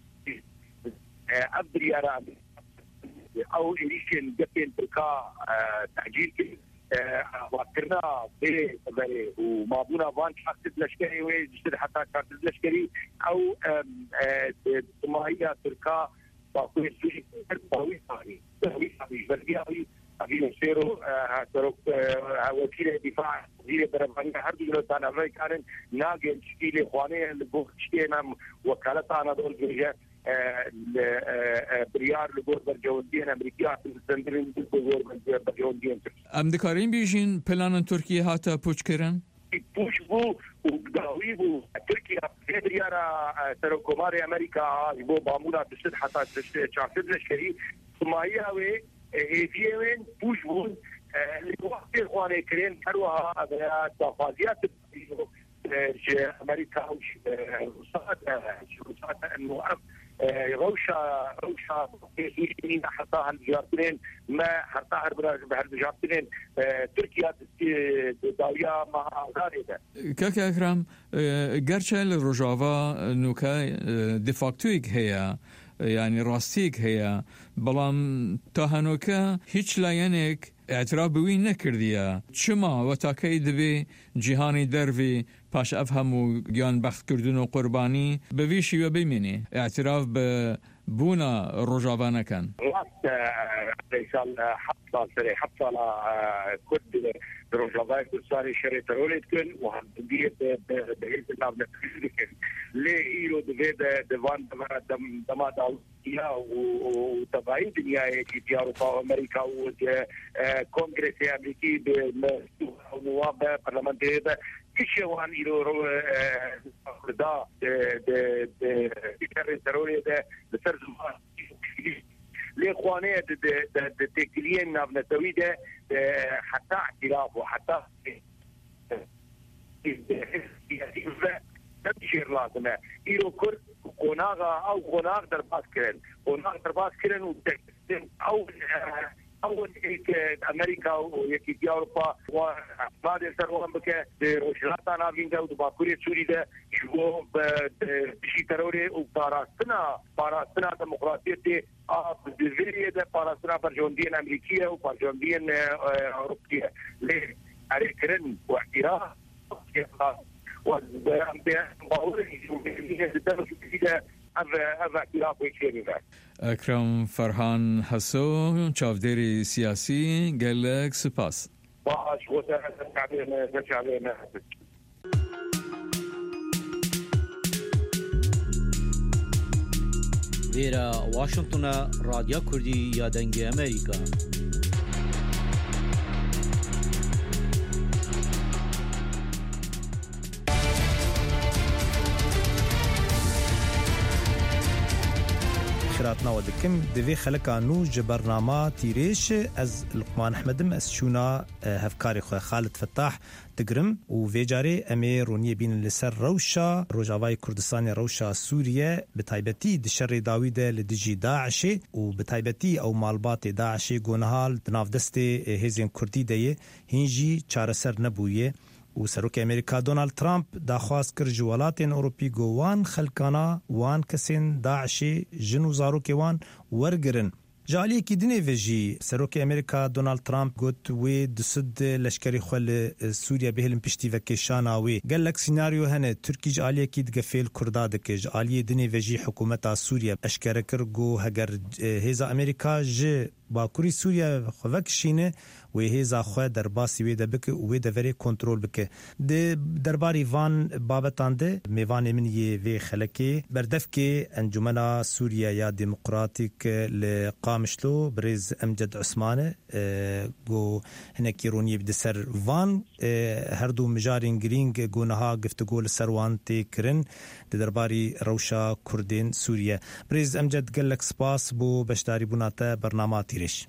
أبدي أرى أو إنيشن جبين تركا تعجيل وكرنا بي ومابونا فان شخص لشكري ويجد حتى شخص لشكري أو سماهية تركا باقوي سوشي باقوي ثاني بردياوي أبي سيرو وكيل الدفاع وزير برلمانية هر دولتان أمريكان ناقل شكيل إخواني لبوخشتين وكالة أنا دول جوجة بريار لبور برجوندين أمريكيات الزندرين لبور برجوندين أم دكارين بيجين بلان تركيا هاتا پوچ کرن؟ پوچ بو وقداوي بو تركيا بريارا تركوماري أمريكا يبو بامونا تشد حتى شعفد لشكري سمايا وي هيفيين بوش بون لوقت إخواني كرين كروها تفاصيلات أمريكا وشروطات إنه روشة من حتى هالجارتين ما حتى هالجارتين تركيا داوية مع غارية كاكا أكرم گرچه لروجاوا نوكا دفاكتويك هي يعني راستيك هي بلام تاهنوكا هيچ لاينك اعتراف بوي نكرديا چما وتاكي دبي جهاني درفي باش افهمو جان بخت كردن و قرباني بويشي وبيميني اعتراف ببونا روجاوانا كان رئيسال حفصة كرد روجاواي كرساري شريط روليت كن وهدية بهيز الناب نتخذ ليه دبي دوان دما داوية وتبعين دنيا في أوروبا وأمريكا وكونغرس الأمريكي بنواب برلمانتي كشوان يرو دا التروري ده لسرزمان لإخوانية تكلين نابنتوي ده حتى اعتراف وحتى تبشير لازمه إيرو كرد قناغا أو قناغ درباس كرن وتكتن أول أمريكا ويكي أوروبا وبعد السرهم بك روشلاتا نابين ده وباكوري سوري ده شو بشي تروري وباراستنا ديمقراطية بالفيرية ده باراستنا برجوندين أمريكية وبرجوندين أوروبية ليه أريكرن واحتراف اکرم فرهان حسو چاودێری سیاسی گەلێک سپاس. وێرە واشنگتنە رادیۆ کوردی یادەنگی ئەمریکا. خاطراتنا ودكم دوی خلقانو جبرنامه تیریش از لقمان احمدم از شونا هفکاری خو خالد فتاح تگرم و ویجاری امی رونی بین لسر روشا روجاوای کردستان روشا سوریه بتایبتی دشر داوید لدجی داعش و بتایبتی او مالبات داعش گونهال دناف دست هزین کردی دی هنجی چارسر نبویه و سروک امریکا دونالد ترامپ داخواست کر جوالاتین اوروپی گوان خلکانا وان کسین داعش جنو زاروک وان ورگرن جالی کی دنی وجی سروک امریکا دونالد ترامپ گوت و دسد لشکری خل سوریا بهلم پشتی وکشانا و قالک سيناريو هنه ترکی جالی کی دگفیل کرداد که جالی دنی وجی حکومت سوریا اشکر کر گو هگر هزا امریکا ج باکوری سوریا خوکشینه و هزا خو در باسی و دبک و دوری کنترل بک د درباری وان بابتانده میوان من ی و خلکی بردف که انجمنا سوریا یا دموکراتیک لقامشلو برز امجد عثمانه گو هنکی رونی بدسر وان هر دو مجارین گرینگ گونها گفتگو لسروان تکرن درباری روشا کردین سوریا برز امجد گلک سپاس بو بشداری بوناته برنامه تیرش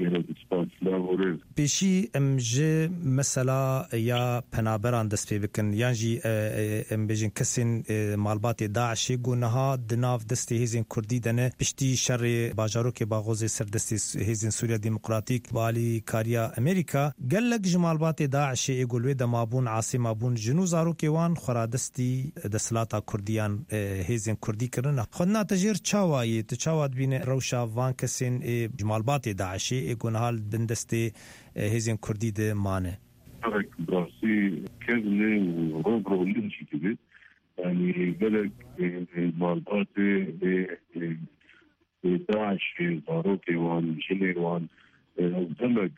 پیشی امجه مثلا یا پنابران دست پی بکن یعنی ام بیجن کسین مالبات داعشی گونها دناف دست هزین کردی دنه پشتی شر باجارو که باغوز سر دست هزین سوریا دموکراتیک والی کاریا امریکا گلک جمالبات داعشی ایگولوی دمابون عاصم ابون جنو زارو کیوان خرادستی دسلاتا کردیان هزین کردی کرن خودنا تجیر چاوایی تچاواد بین روشا وان کسین جمالبات داعشی ایگونهال بندستی هزین کردی ده مانه براسي كذني وغبرو لنشي كده يعني قالك مالبات داعش زاروكي وان جنير وان قدامك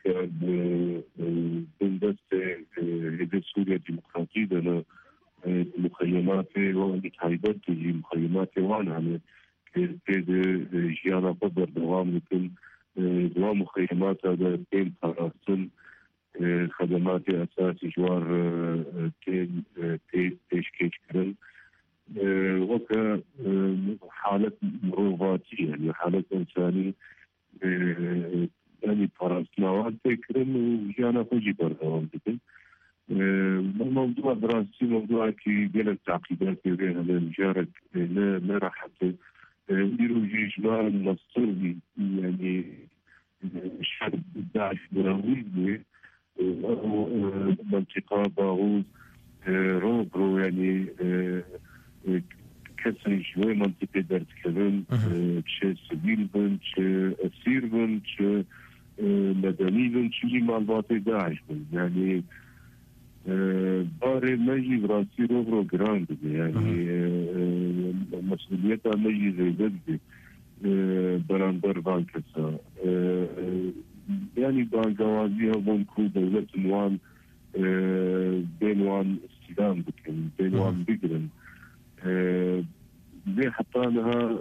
بندست هذه سوريا ديمقراطية دنا مخيمات ومتحيدات تجي مخيمات وان يعني كده جيانا قدر دوام لكن دوام مخيمات هذا كين قراصن خدمات أساسي جوار تشكيل كرن وكا حالة مروفاتية يعني حالة إنسانية يعني فرنساوات تكرن وجانا فوجي بردوام تكن الموضوع دراسي موضوع كي جلت تعقيدات بين المجارك لا راح يديروا جيجنا النصر يعني الشعب داعش براوي منطقة باغوز روبرو يعني كسر شوي منطقة درت كذن شيء سبيل بن شيء أسير بن شيء مدني بن شيء معلومات داعش بن يعني باري مجي براسي روبرو جراند يعني مسؤوليتها مجي زي ذلك برانبر بانكسا يعني بانجوازيها بونكو دولة وان بين وان استلام بكن بين وان بقرن زي حطانها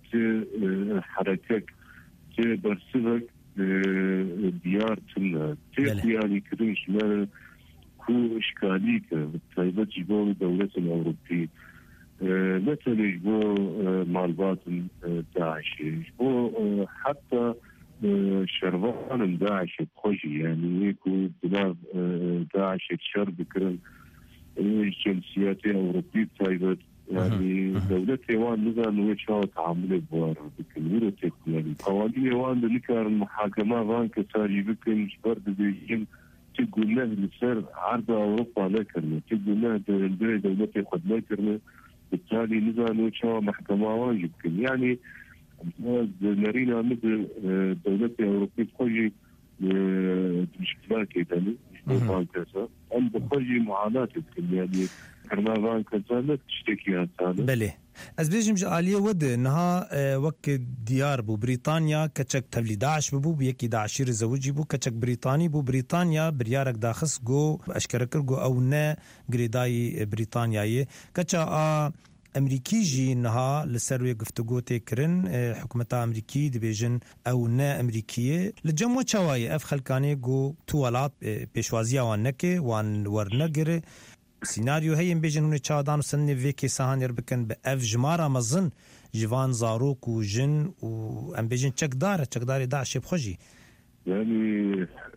حركك برسلك ديار تلنا يعني كدن شمال كو إشكاليك بالتايبة جيبون دولة الأوروبية مثل جبو معلبات داعش جبو حتى شربان داعش بخوجي يعني يكو بلاد داعش تشر بكرن الجنسيات الأوروبية تايبة يعني دولة ايوان نظام ويشاو تعامل بوار بكن ورتك يعني قوانين ايوان ذكر المحاكمة فان كساري بكن برد بيجين تقول له لسر عرض اوروبا لا كرنا تقول له دولة قد لا كرنا بالتالي نظام ويشاو محكمة واجب كن يعني نرينا مثل دولة أوروبية تخرج مشكلات كده فان كسا أم بخرج معاناة يعني كرنافان كسا لا تشتكي هالسنة بله از بیشم جالیه ود نها وقت دیار بو بریتانیا کچک تبلی داعش بو بیکی داعشیر زوجی بو کچک بریتانی بو بریتانیا بریارک داخس گو اشکرکر گو او نه گریدای بریتانیایی کچا امریکی جی نها لسروی گفتگو تکرن حکومت امریکی دبیجن او نه امریکیه لجمع چوای اف خلکانی گو توالات پیشوازی وان نکه وان ورنگره سيناريو هي بيجن هنا تشادان سن فيكي سهانير بكن باف جمارا مزن جوان زاروك وجن وام بيجن تشكدار داعش بخجي يعني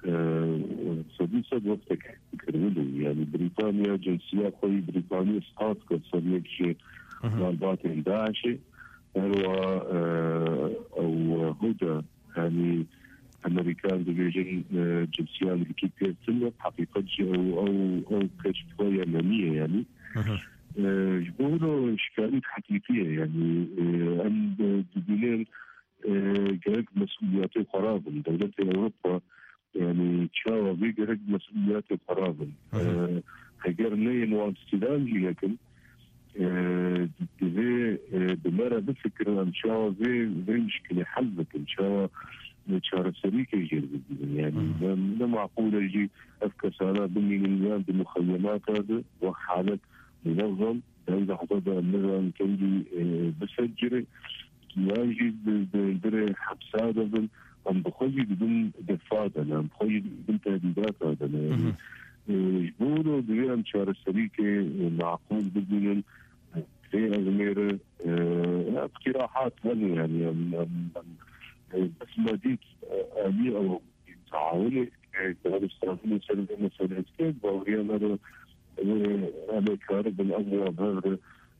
صديق وقتك كرولي يعني بريطانيا جنسية خوي بريطانيا سقاط كصديق شيء ضربات داعش أو هدى يعني أمريكان بيجن جنسية أمريكية تسمى حقيقة أو كشف يمنية يعني يقولوا إشكالية حقيقية يعني عند دولين جرق مسؤوليات قرابل دولة أوروبا يعني تشاور بي جرق مسؤوليات قرابل هجر نين واستدامجي لكن ذي بمرة بفكر أن شاء ذي مشكلة حل لكن شاء سريكة يجرب يعني لا معقول يجي أفكسانا بني من بمخيمات هذا وحالة منظم هذا حضر النظام تنجي بسجري يجي بدري حبس هذا أم بخوجي بدون دفاع أنا أم بخوجي بدون تهديدات هذا يعني يقولوا دري أم شار السريكة معقول بدون في أزمير اقتراحات يعني بس ما ديك آلية أو تعاوني هذا استخدام مثلا كيف بوريان هذا أمريكا بالأموال هذا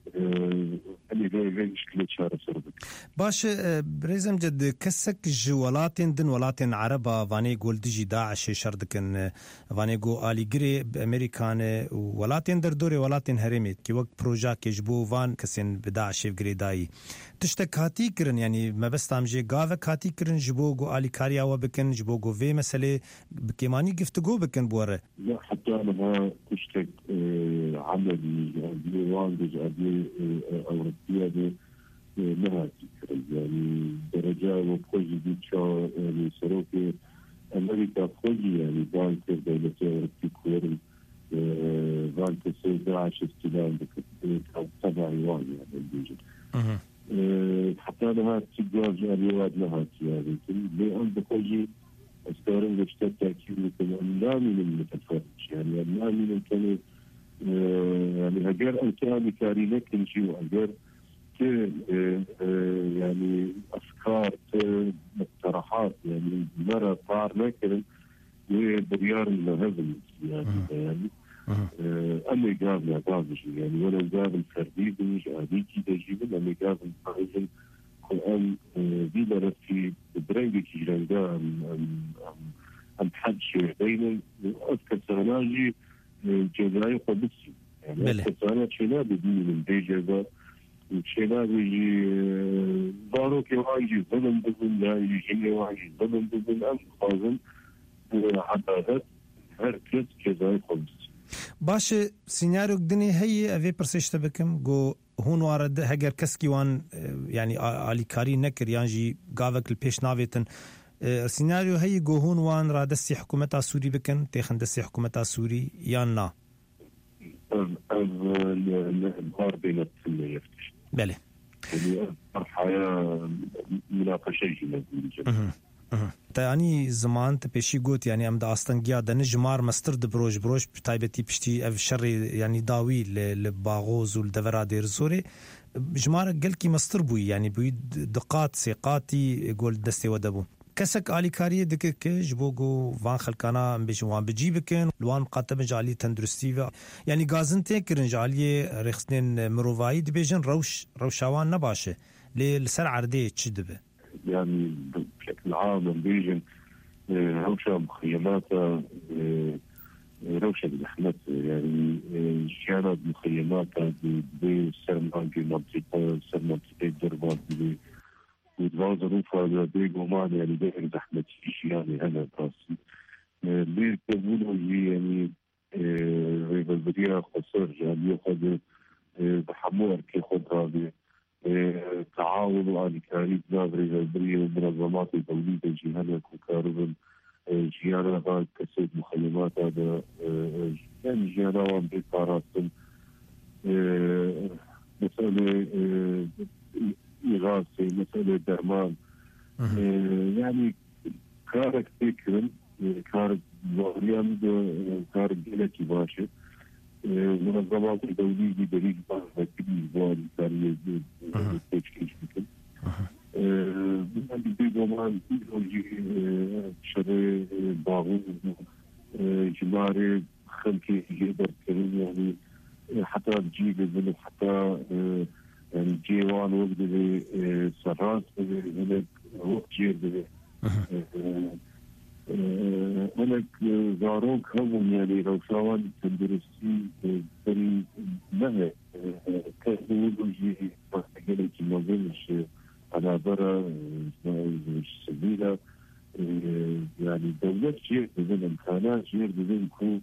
باش بريزم جد كسك جوالاتين دن ولاتين عربا فاني قول ديجي داعش شردكن فاني قول آلي قري بأمريكان ولاتين دردوري ولاتين هرميت كي وقت بروجا كيجبو فان كسين بداعش قري داي تشتك هاتي كرن يعني ما بس تامجي قافك هاتي كرن جبو قول آلي كاريا وبكن جبو قول في مسألة بكيماني قفتقو بكن بوره لا حتى أنا تشتك عملي واندج أوروبية لها تكرر يعني درجة وخوجي ديتشا يعني سروكي أمريكا خوجي يعني بانك دولة أوروبية كورن بانك سيداعش استلام بكتاب سبع يوان يعني البيجن حتى لها تجاج اليواد لها يعني لأن بخوجي استورن بشتات تأكيد لكم لا من المتفرج يعني لا من الكلمة يعني أجر أنتاني كارينك نجيو أجر يعني أفكار مقترحات يعني مرة طار نكرن وبريار الهزم يعني أمي قابل يعني ولا قابل فردي بنج آديكي تجيبن أمي قابل فردي الآن دينا رفي برنجي كيرانجا أم حدش بين أذكر سغناجي جزائي قدسي يعني أذكر شنا بدي من بيجازا شنا بيجي باروكي واجي ظلم بزن لا يجيني واجي ظلم بزن أم خازن عدادات هركز جزائي قدسي باش سيناريو دني هي أفي برسيشتا بكم جو هون وارد هجر كسكي وان يعني علي كاري نكر يعني قافك البيش نافيتن سيناريو هي جو هون وان رادسي حكومتها سوري بكن تخندسي حكومتها سوري يانا النهار بين السنة يفتش بله يعني حياة مناقشة جدا تاني زمان تبشي قوت يعني أمد أستنجيا دنجمار مسترد بروج بتايبتي بشتي أف شر يعني داوي لباغوز والدفرا دير زوري جمار قلكي مستر بوي يعني بوي دقات سيقاتي قول دستي ودبو كسك آلي كاريه دكك جبوغو فان خلقانا بجوان بجيبكن لوان مقاتب جالي تندرستي يعني غازن تكرن جالي رخصنين مروفاي دبيجن روشاوان نباشه لسر عردي تشدبه يعني بشكل عام بيجن روشة مخيماتها روشة بالأحمد يعني شانت مخيماتها بسرمانجي منطقة دربان ودفاع ظروفها بيجو معنا يعني بيجن زحمة يعني أنا براسي اللي تقولوا يعني ريب البديع خسر يعني يأخذ بحمور كي خضرة تعاون وعلى كاريب ناظري البرية والمنظمات الدولية جهانا كوكاربن جيانا غاد كسيد مخيمات هذا يعني جيانا وان بيطاراتن مسألة إغاثة مسألة درمان يعني كارك تكرم كارك مغريان كارك جلكي باشا منظمات الدولية دليل بعض كبير والي كارية تشكيش باغ جمارة خلقي يقدر كريم يعني حتى تجيب من حتى يعني جيوان وقت سرات هناك وقت جيب هناك زاروك هم يعني لو شاوان تندرسي بري مهة كهولوجي بحاجة ما زلش على برا سبيلة يعني دولة شيء بزن إمكانات شيء بزن كو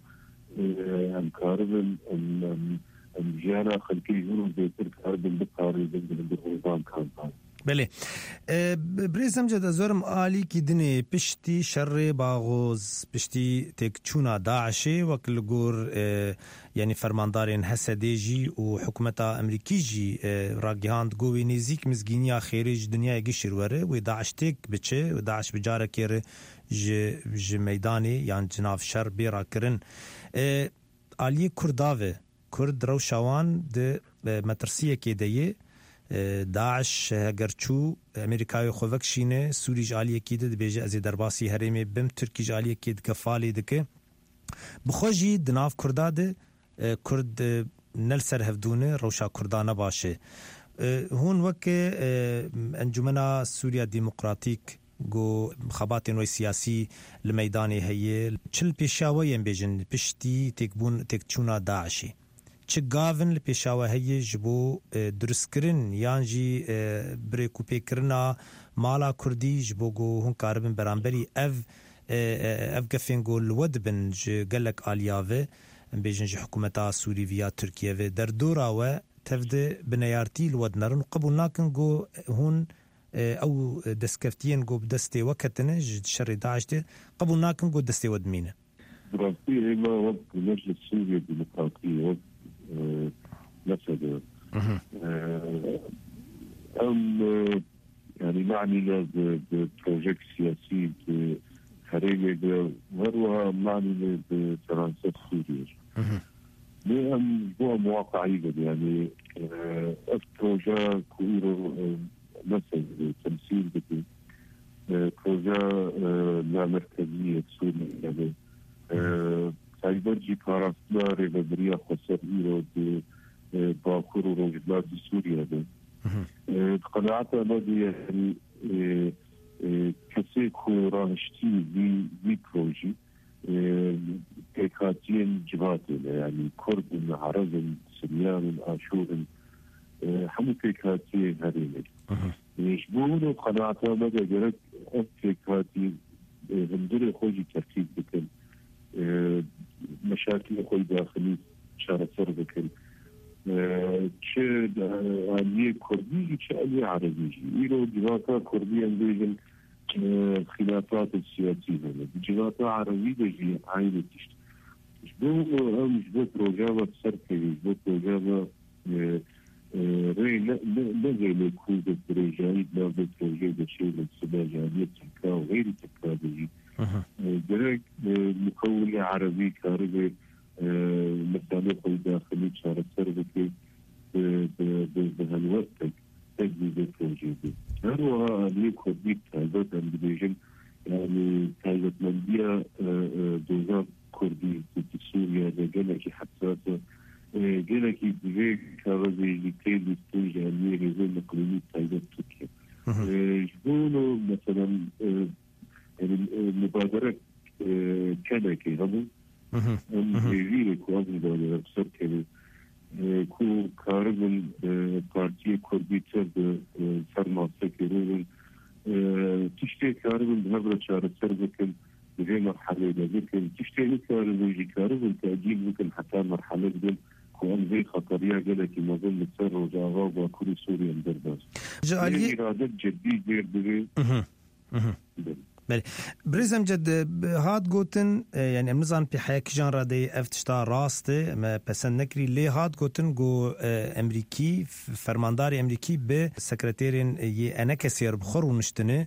الكاربن الجانا خلقي يقولوا بيتر كاربن بقاري بزن بالنظام كان بله بريزم جد زورم آلی کی دنی پشتی شر باغوز پشتی تکچونا داعشی وکل گور یعنی فرماندارین حسدیجی و حکومت امریکی جی راگیهاند گوی نزیک مزگینیا خیریج دنیا گیشر وره و داعش تک بچه و داعش بجاره کره ج میدانی یعنی جناف شر بیرا کرن آلی کرداوه کرد روشوان ده مترسیه که دیه داعش هەگەرچوو ئەمریکای خۆڤەکشینە سووریش ئالیەکی دەبێژە ئەزێ دەرباسی هەرێمێ بم تورکیش ئالیەکی دکە فاڵی دکە بخۆژی دناف کوردادە کورد نەل سەر هەفتونە ڕەوشا کوردانە باشێ هون وەکە ئەنجومەنا سووریا دیموقراتیک گۆ خەباتێن وەی سیاسی لە مەیدانی هەیە چل پێشاوەیەن بێژن پشتی تێکبوون تێکچوونا داعشی چه گاون لپیشاوه هی جبو درست کرن یان جی بریکو پیکرنا مالا کردی جبو گو هون کاربن برانبری اف گفین گو الود بن جی گلک آلیاوه بیجن جی حکومتا سوری ویا ترکیه و در دوراوه تفده بنیارتی الود نرن قبول ناکن گو هون او دستکفتین گو بدستی وکتنه جد شر داعش ده قبول ناکن گو دستی ود مینه براستی ایما وقت مجلس سوری ديمقراطية مثلا يعني معني ببروجيكت سياسي بحريمة وروها معني بفرنسا سوريا لأن هو مواقعي يعني بروجا كويرو مثلا تمثيل بروجا لا مركزية سوريا يعني سایبرجی کاراستنا ریبریا خسری رو باکور و روجلات سوریا ده قناعت آمده یعنی کسی که راهشتی وی پروژی پیکاتین جباته یعنی کرد عرب سریان آشور همه پیکاتی هرینه یشبون و قناعت آمده گرد پیکاتی هندر خوشی ترتیب بکن مشاكل خوي داخلي شارع سربك چه عالية كردي چه عالية عربي إيرو جواتا كردي انبيجن خلافات السياسية جواتا عربي بجي عائلة تشت جبو بروجابة سركي جبو بروجابة ري نزي لكودة بريجايد لا بروجابة شيء للسباجانية تلكا وغير تلكا بجي درك مكون عربي كاربي مثلا خوي داخلي شارع سربكي بهالوقت تجديد التوجيهي هروها ليك وديك تايبت الديفيجن يعني تايبت مندية دوزار كردي في سوريا جالكي حساسة جالكي بغير كاربي لكي يستوجه أمير يزول نقلوني تايبت تركيا جبونو مثلا المبادرة كانكي هم يجيلك وأبو دولة بسر كده كو كاربن بارتية كردي ترد فرما سكرون تشتي كاربن بهبرة شارع سربكن بغير مرحلة لكن تشتي كاربن يجي كاربن تأجيل بكن حتى مرحلة بدن كوان زي خطرية جالك مظل السر وجاغا وكل سوريا مدرداس جالي إرادة جديد غير بغير بله بريزم جد هاد گوتن يعني امنزان بي حياة كجان رادي افتشتا راسته ما پسند نكري لي هاد گوتن گو امريكي فرمانداري امريكي به سكرتيرين يه انا كسير بخور ونشتنه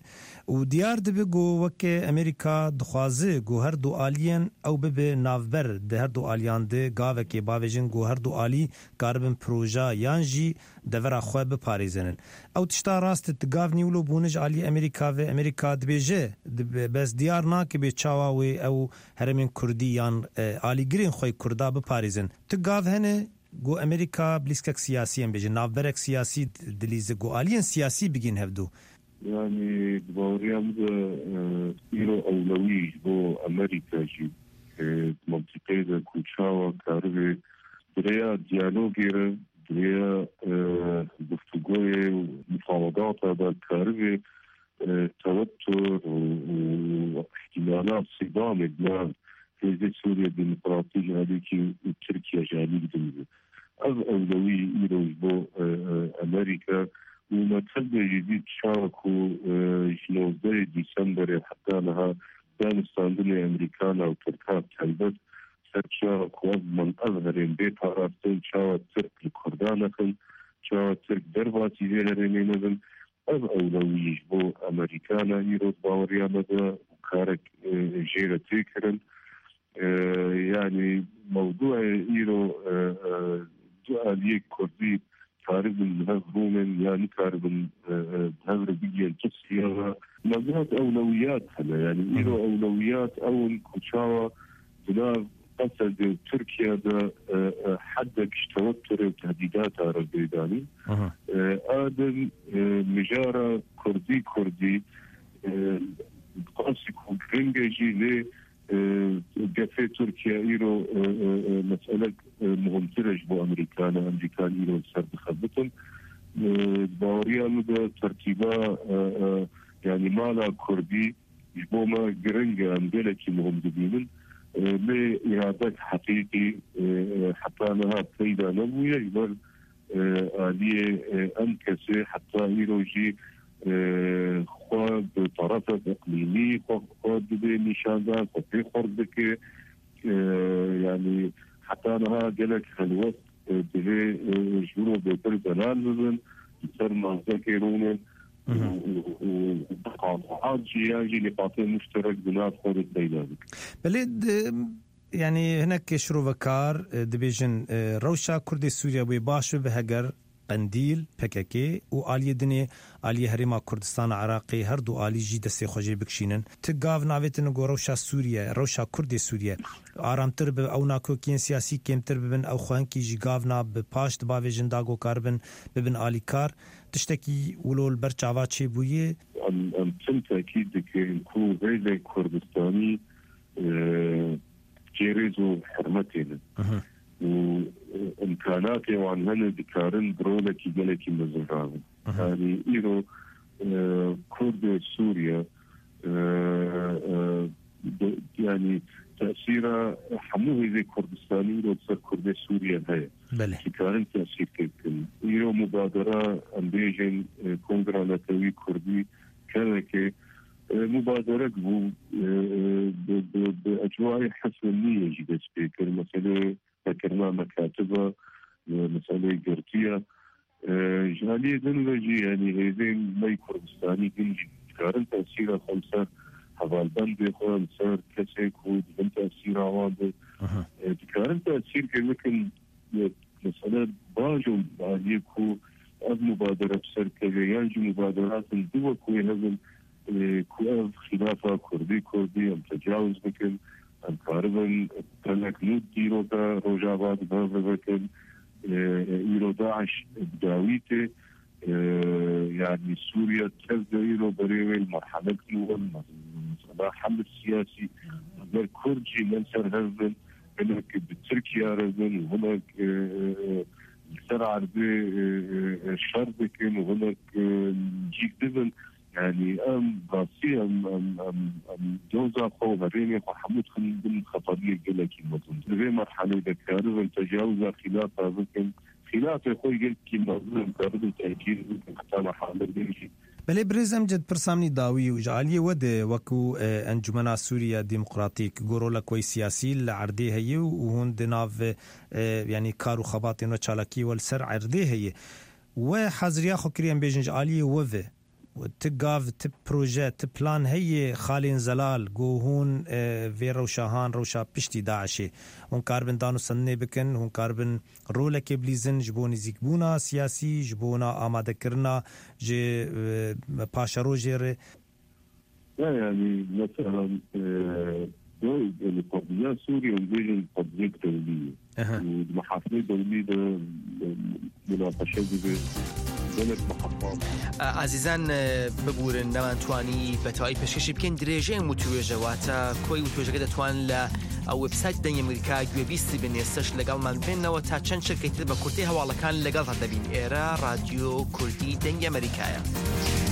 و دیار دبگو وک امریکا دخوازه گو هر دو آلیان او به نافبر ده هر دو آلیان ده گاوه که باوجن گو هر دو آلی کاربن پروژه یانجی دورا خواه بپاریزنن او تشتا راست تگاو نیولو بونج آلی امریکا و امریکا دبیجه بس دیار نا که به چاواوی او هرمین کردی یان آلی گرین خواه کردا بپاریزن تگاو هنه گو امریکا بلیسکک سیاسی هم بیجه نافبرک سیاسی دلیزه گو آلیان سیاسی بگین هفدو يعني باوريام إيرو أولوي بو أمريكا جي منطقة دا كوشاوا كاربي دريا ديالوغير دريا گفتگوی مفاوضات دا كاربي توتر واحتمالات صدام بين حزب سوريا الديمقراطية هذيك تركيا جانب دمزة أولوي إيرو بو أمريكا وما تبدأ جديد شاركوا 19 ديسمبر حتى لها دانستان دنيا أمريكانا وتركات تلبت شاركوا من أظهرين بيت عرافتين شارك ترك الكردانكم شارك ترك درباتي زيلرينينزم أولوية بو أمريكانا يروت باوريا مدى وكارك جيرة تيكرن يعني موضوع إيرو سؤالية كردي كارب الهرومن يعني كارب الهزر بيجي الجسية مجرد أولويات هلا يعني إيرو أولويات أول كوشاوا بلا قصد تركيا دا حدك توتر وتهديدات على البيداني آدم مجارة كردي قاسي كونجرينجي لي قفة تركيا إيرو مسألة مهمترج بو أمريكان إيرو سرد خبطن باوريا مدى ترتيبا يعني مالا كردي يبو ما قرنجا أمدلكي مهم دبينن لإرادة حقيقي حتى أنها فايدة نبوية يبال آلية أنكسي حتى إيرو جي خواد طرفة إقليمي خواد بنشانات وفي خردك يعني حتى أنها قلت خلوات بلي جنوب بلدنان مزن يصير مذاكرون وقاطعات جياجي لقاطع مشترك بنات خود الديناميك بلد يعني هناك شروفكار دبيجن روشا كردي سوريا بباشو بهجر قنديل PKK و آلیه دنی آلیه هرما کردستان عراقی هر دو آلی جی دستی خوشی بکشینن تگاو ناویتن گو روشا سوریه روشا کرد سوریه آرامتر به او ناکوکین سیاسی کمتر ببن او خوانکی جی گاونا به پاشت باوی جنداگو کاربن ببن آلی کار تشتکی ولول برچاوا چه بویه ام تم تأكيد که کو غیل کردستانی جيريز وحرمتين وإمكاناتي وعن هنا ذكارن برولكي جلكي مزرعون يعني إيرو كرد سوريا يعني تأثيرها حموه زي كردستاني لو تصير كرد سوريا هاي ذكارن تأثير كيكن إيرو مبادرة أمبيجن كونغرا نتوي كردي كانك مبادرة بأجواء حسن النية جدا سبيكر مثلا ذكرنا مكاتبة مسألة قرطية جالية دنوجي يعني هذين مي كردستاني جنجي كارن تأثيرها خمسة حوال بند خوان سار كسيك ودن تأثيرها واضح كارن تأثير كمكن مسألة باجو عليكو أب مبادرة بسركة يانجي مبادرات الدول كوي هذن كواب خلافة كردي أم تجاوز بكن أم كاربن تلك نود ديروتا روجابات بهذا بكن إيرو داعش بداويته يعني سوريا تبدأ إيرو بريوي المرحلة الأولى مثلا حل السياسي غير كردي منسر هذن هناك بتركيا رزن وهناك سرعة الشر بكن وهناك جيك دبن يعني باسي جوزا خو هريني حمود خندم خطرية جلكي مظن في مرحلة ذكاره والتجاوز خلاف ذكر خلاف خوي قلت كي مظلم كارد تأكيد حتى مرحلة ديشي بله برزم جد برسامني داوي وجعليه ود وكو انجمنا سوريا ديمقراطيك غورولا كوي سياسي لعردي هي وهون دناف يعني كارو خباطين وچالاكي والسر عردي هي وحزريا خو كريم بيجنج عليه وفه تقاف تبروجي تبلان هي خالين زلال قوهون في روشاهان روشا بشتي داعشي هون كاربن دانو سنة بكن هون كاربن رولة كبليزن جبوني زيكبونا سياسي جبونا آماده كرنا جي باشا روجير يعني مثلا القضية سوريا والبيجن قضية دولية والمحافظة دولية مناقشة بلد محافظات عزیزان ببورن نمانتوانی بەتەواوی پێشکەشی بکەین درێژەی وتوێژەواتە کۆی وتوێژەکە دەتوان لە ئەو وێبسایت دەنگی ئەمریکا گوێبیستی بنێستش لەگەڵمان بێنەوە تا چەند شەکەیتر بە کورتی هەواڵەکان لەگەڵ هەدەبین. ئێرە رادیۆ کوردی دەنگی ئەمریکایە.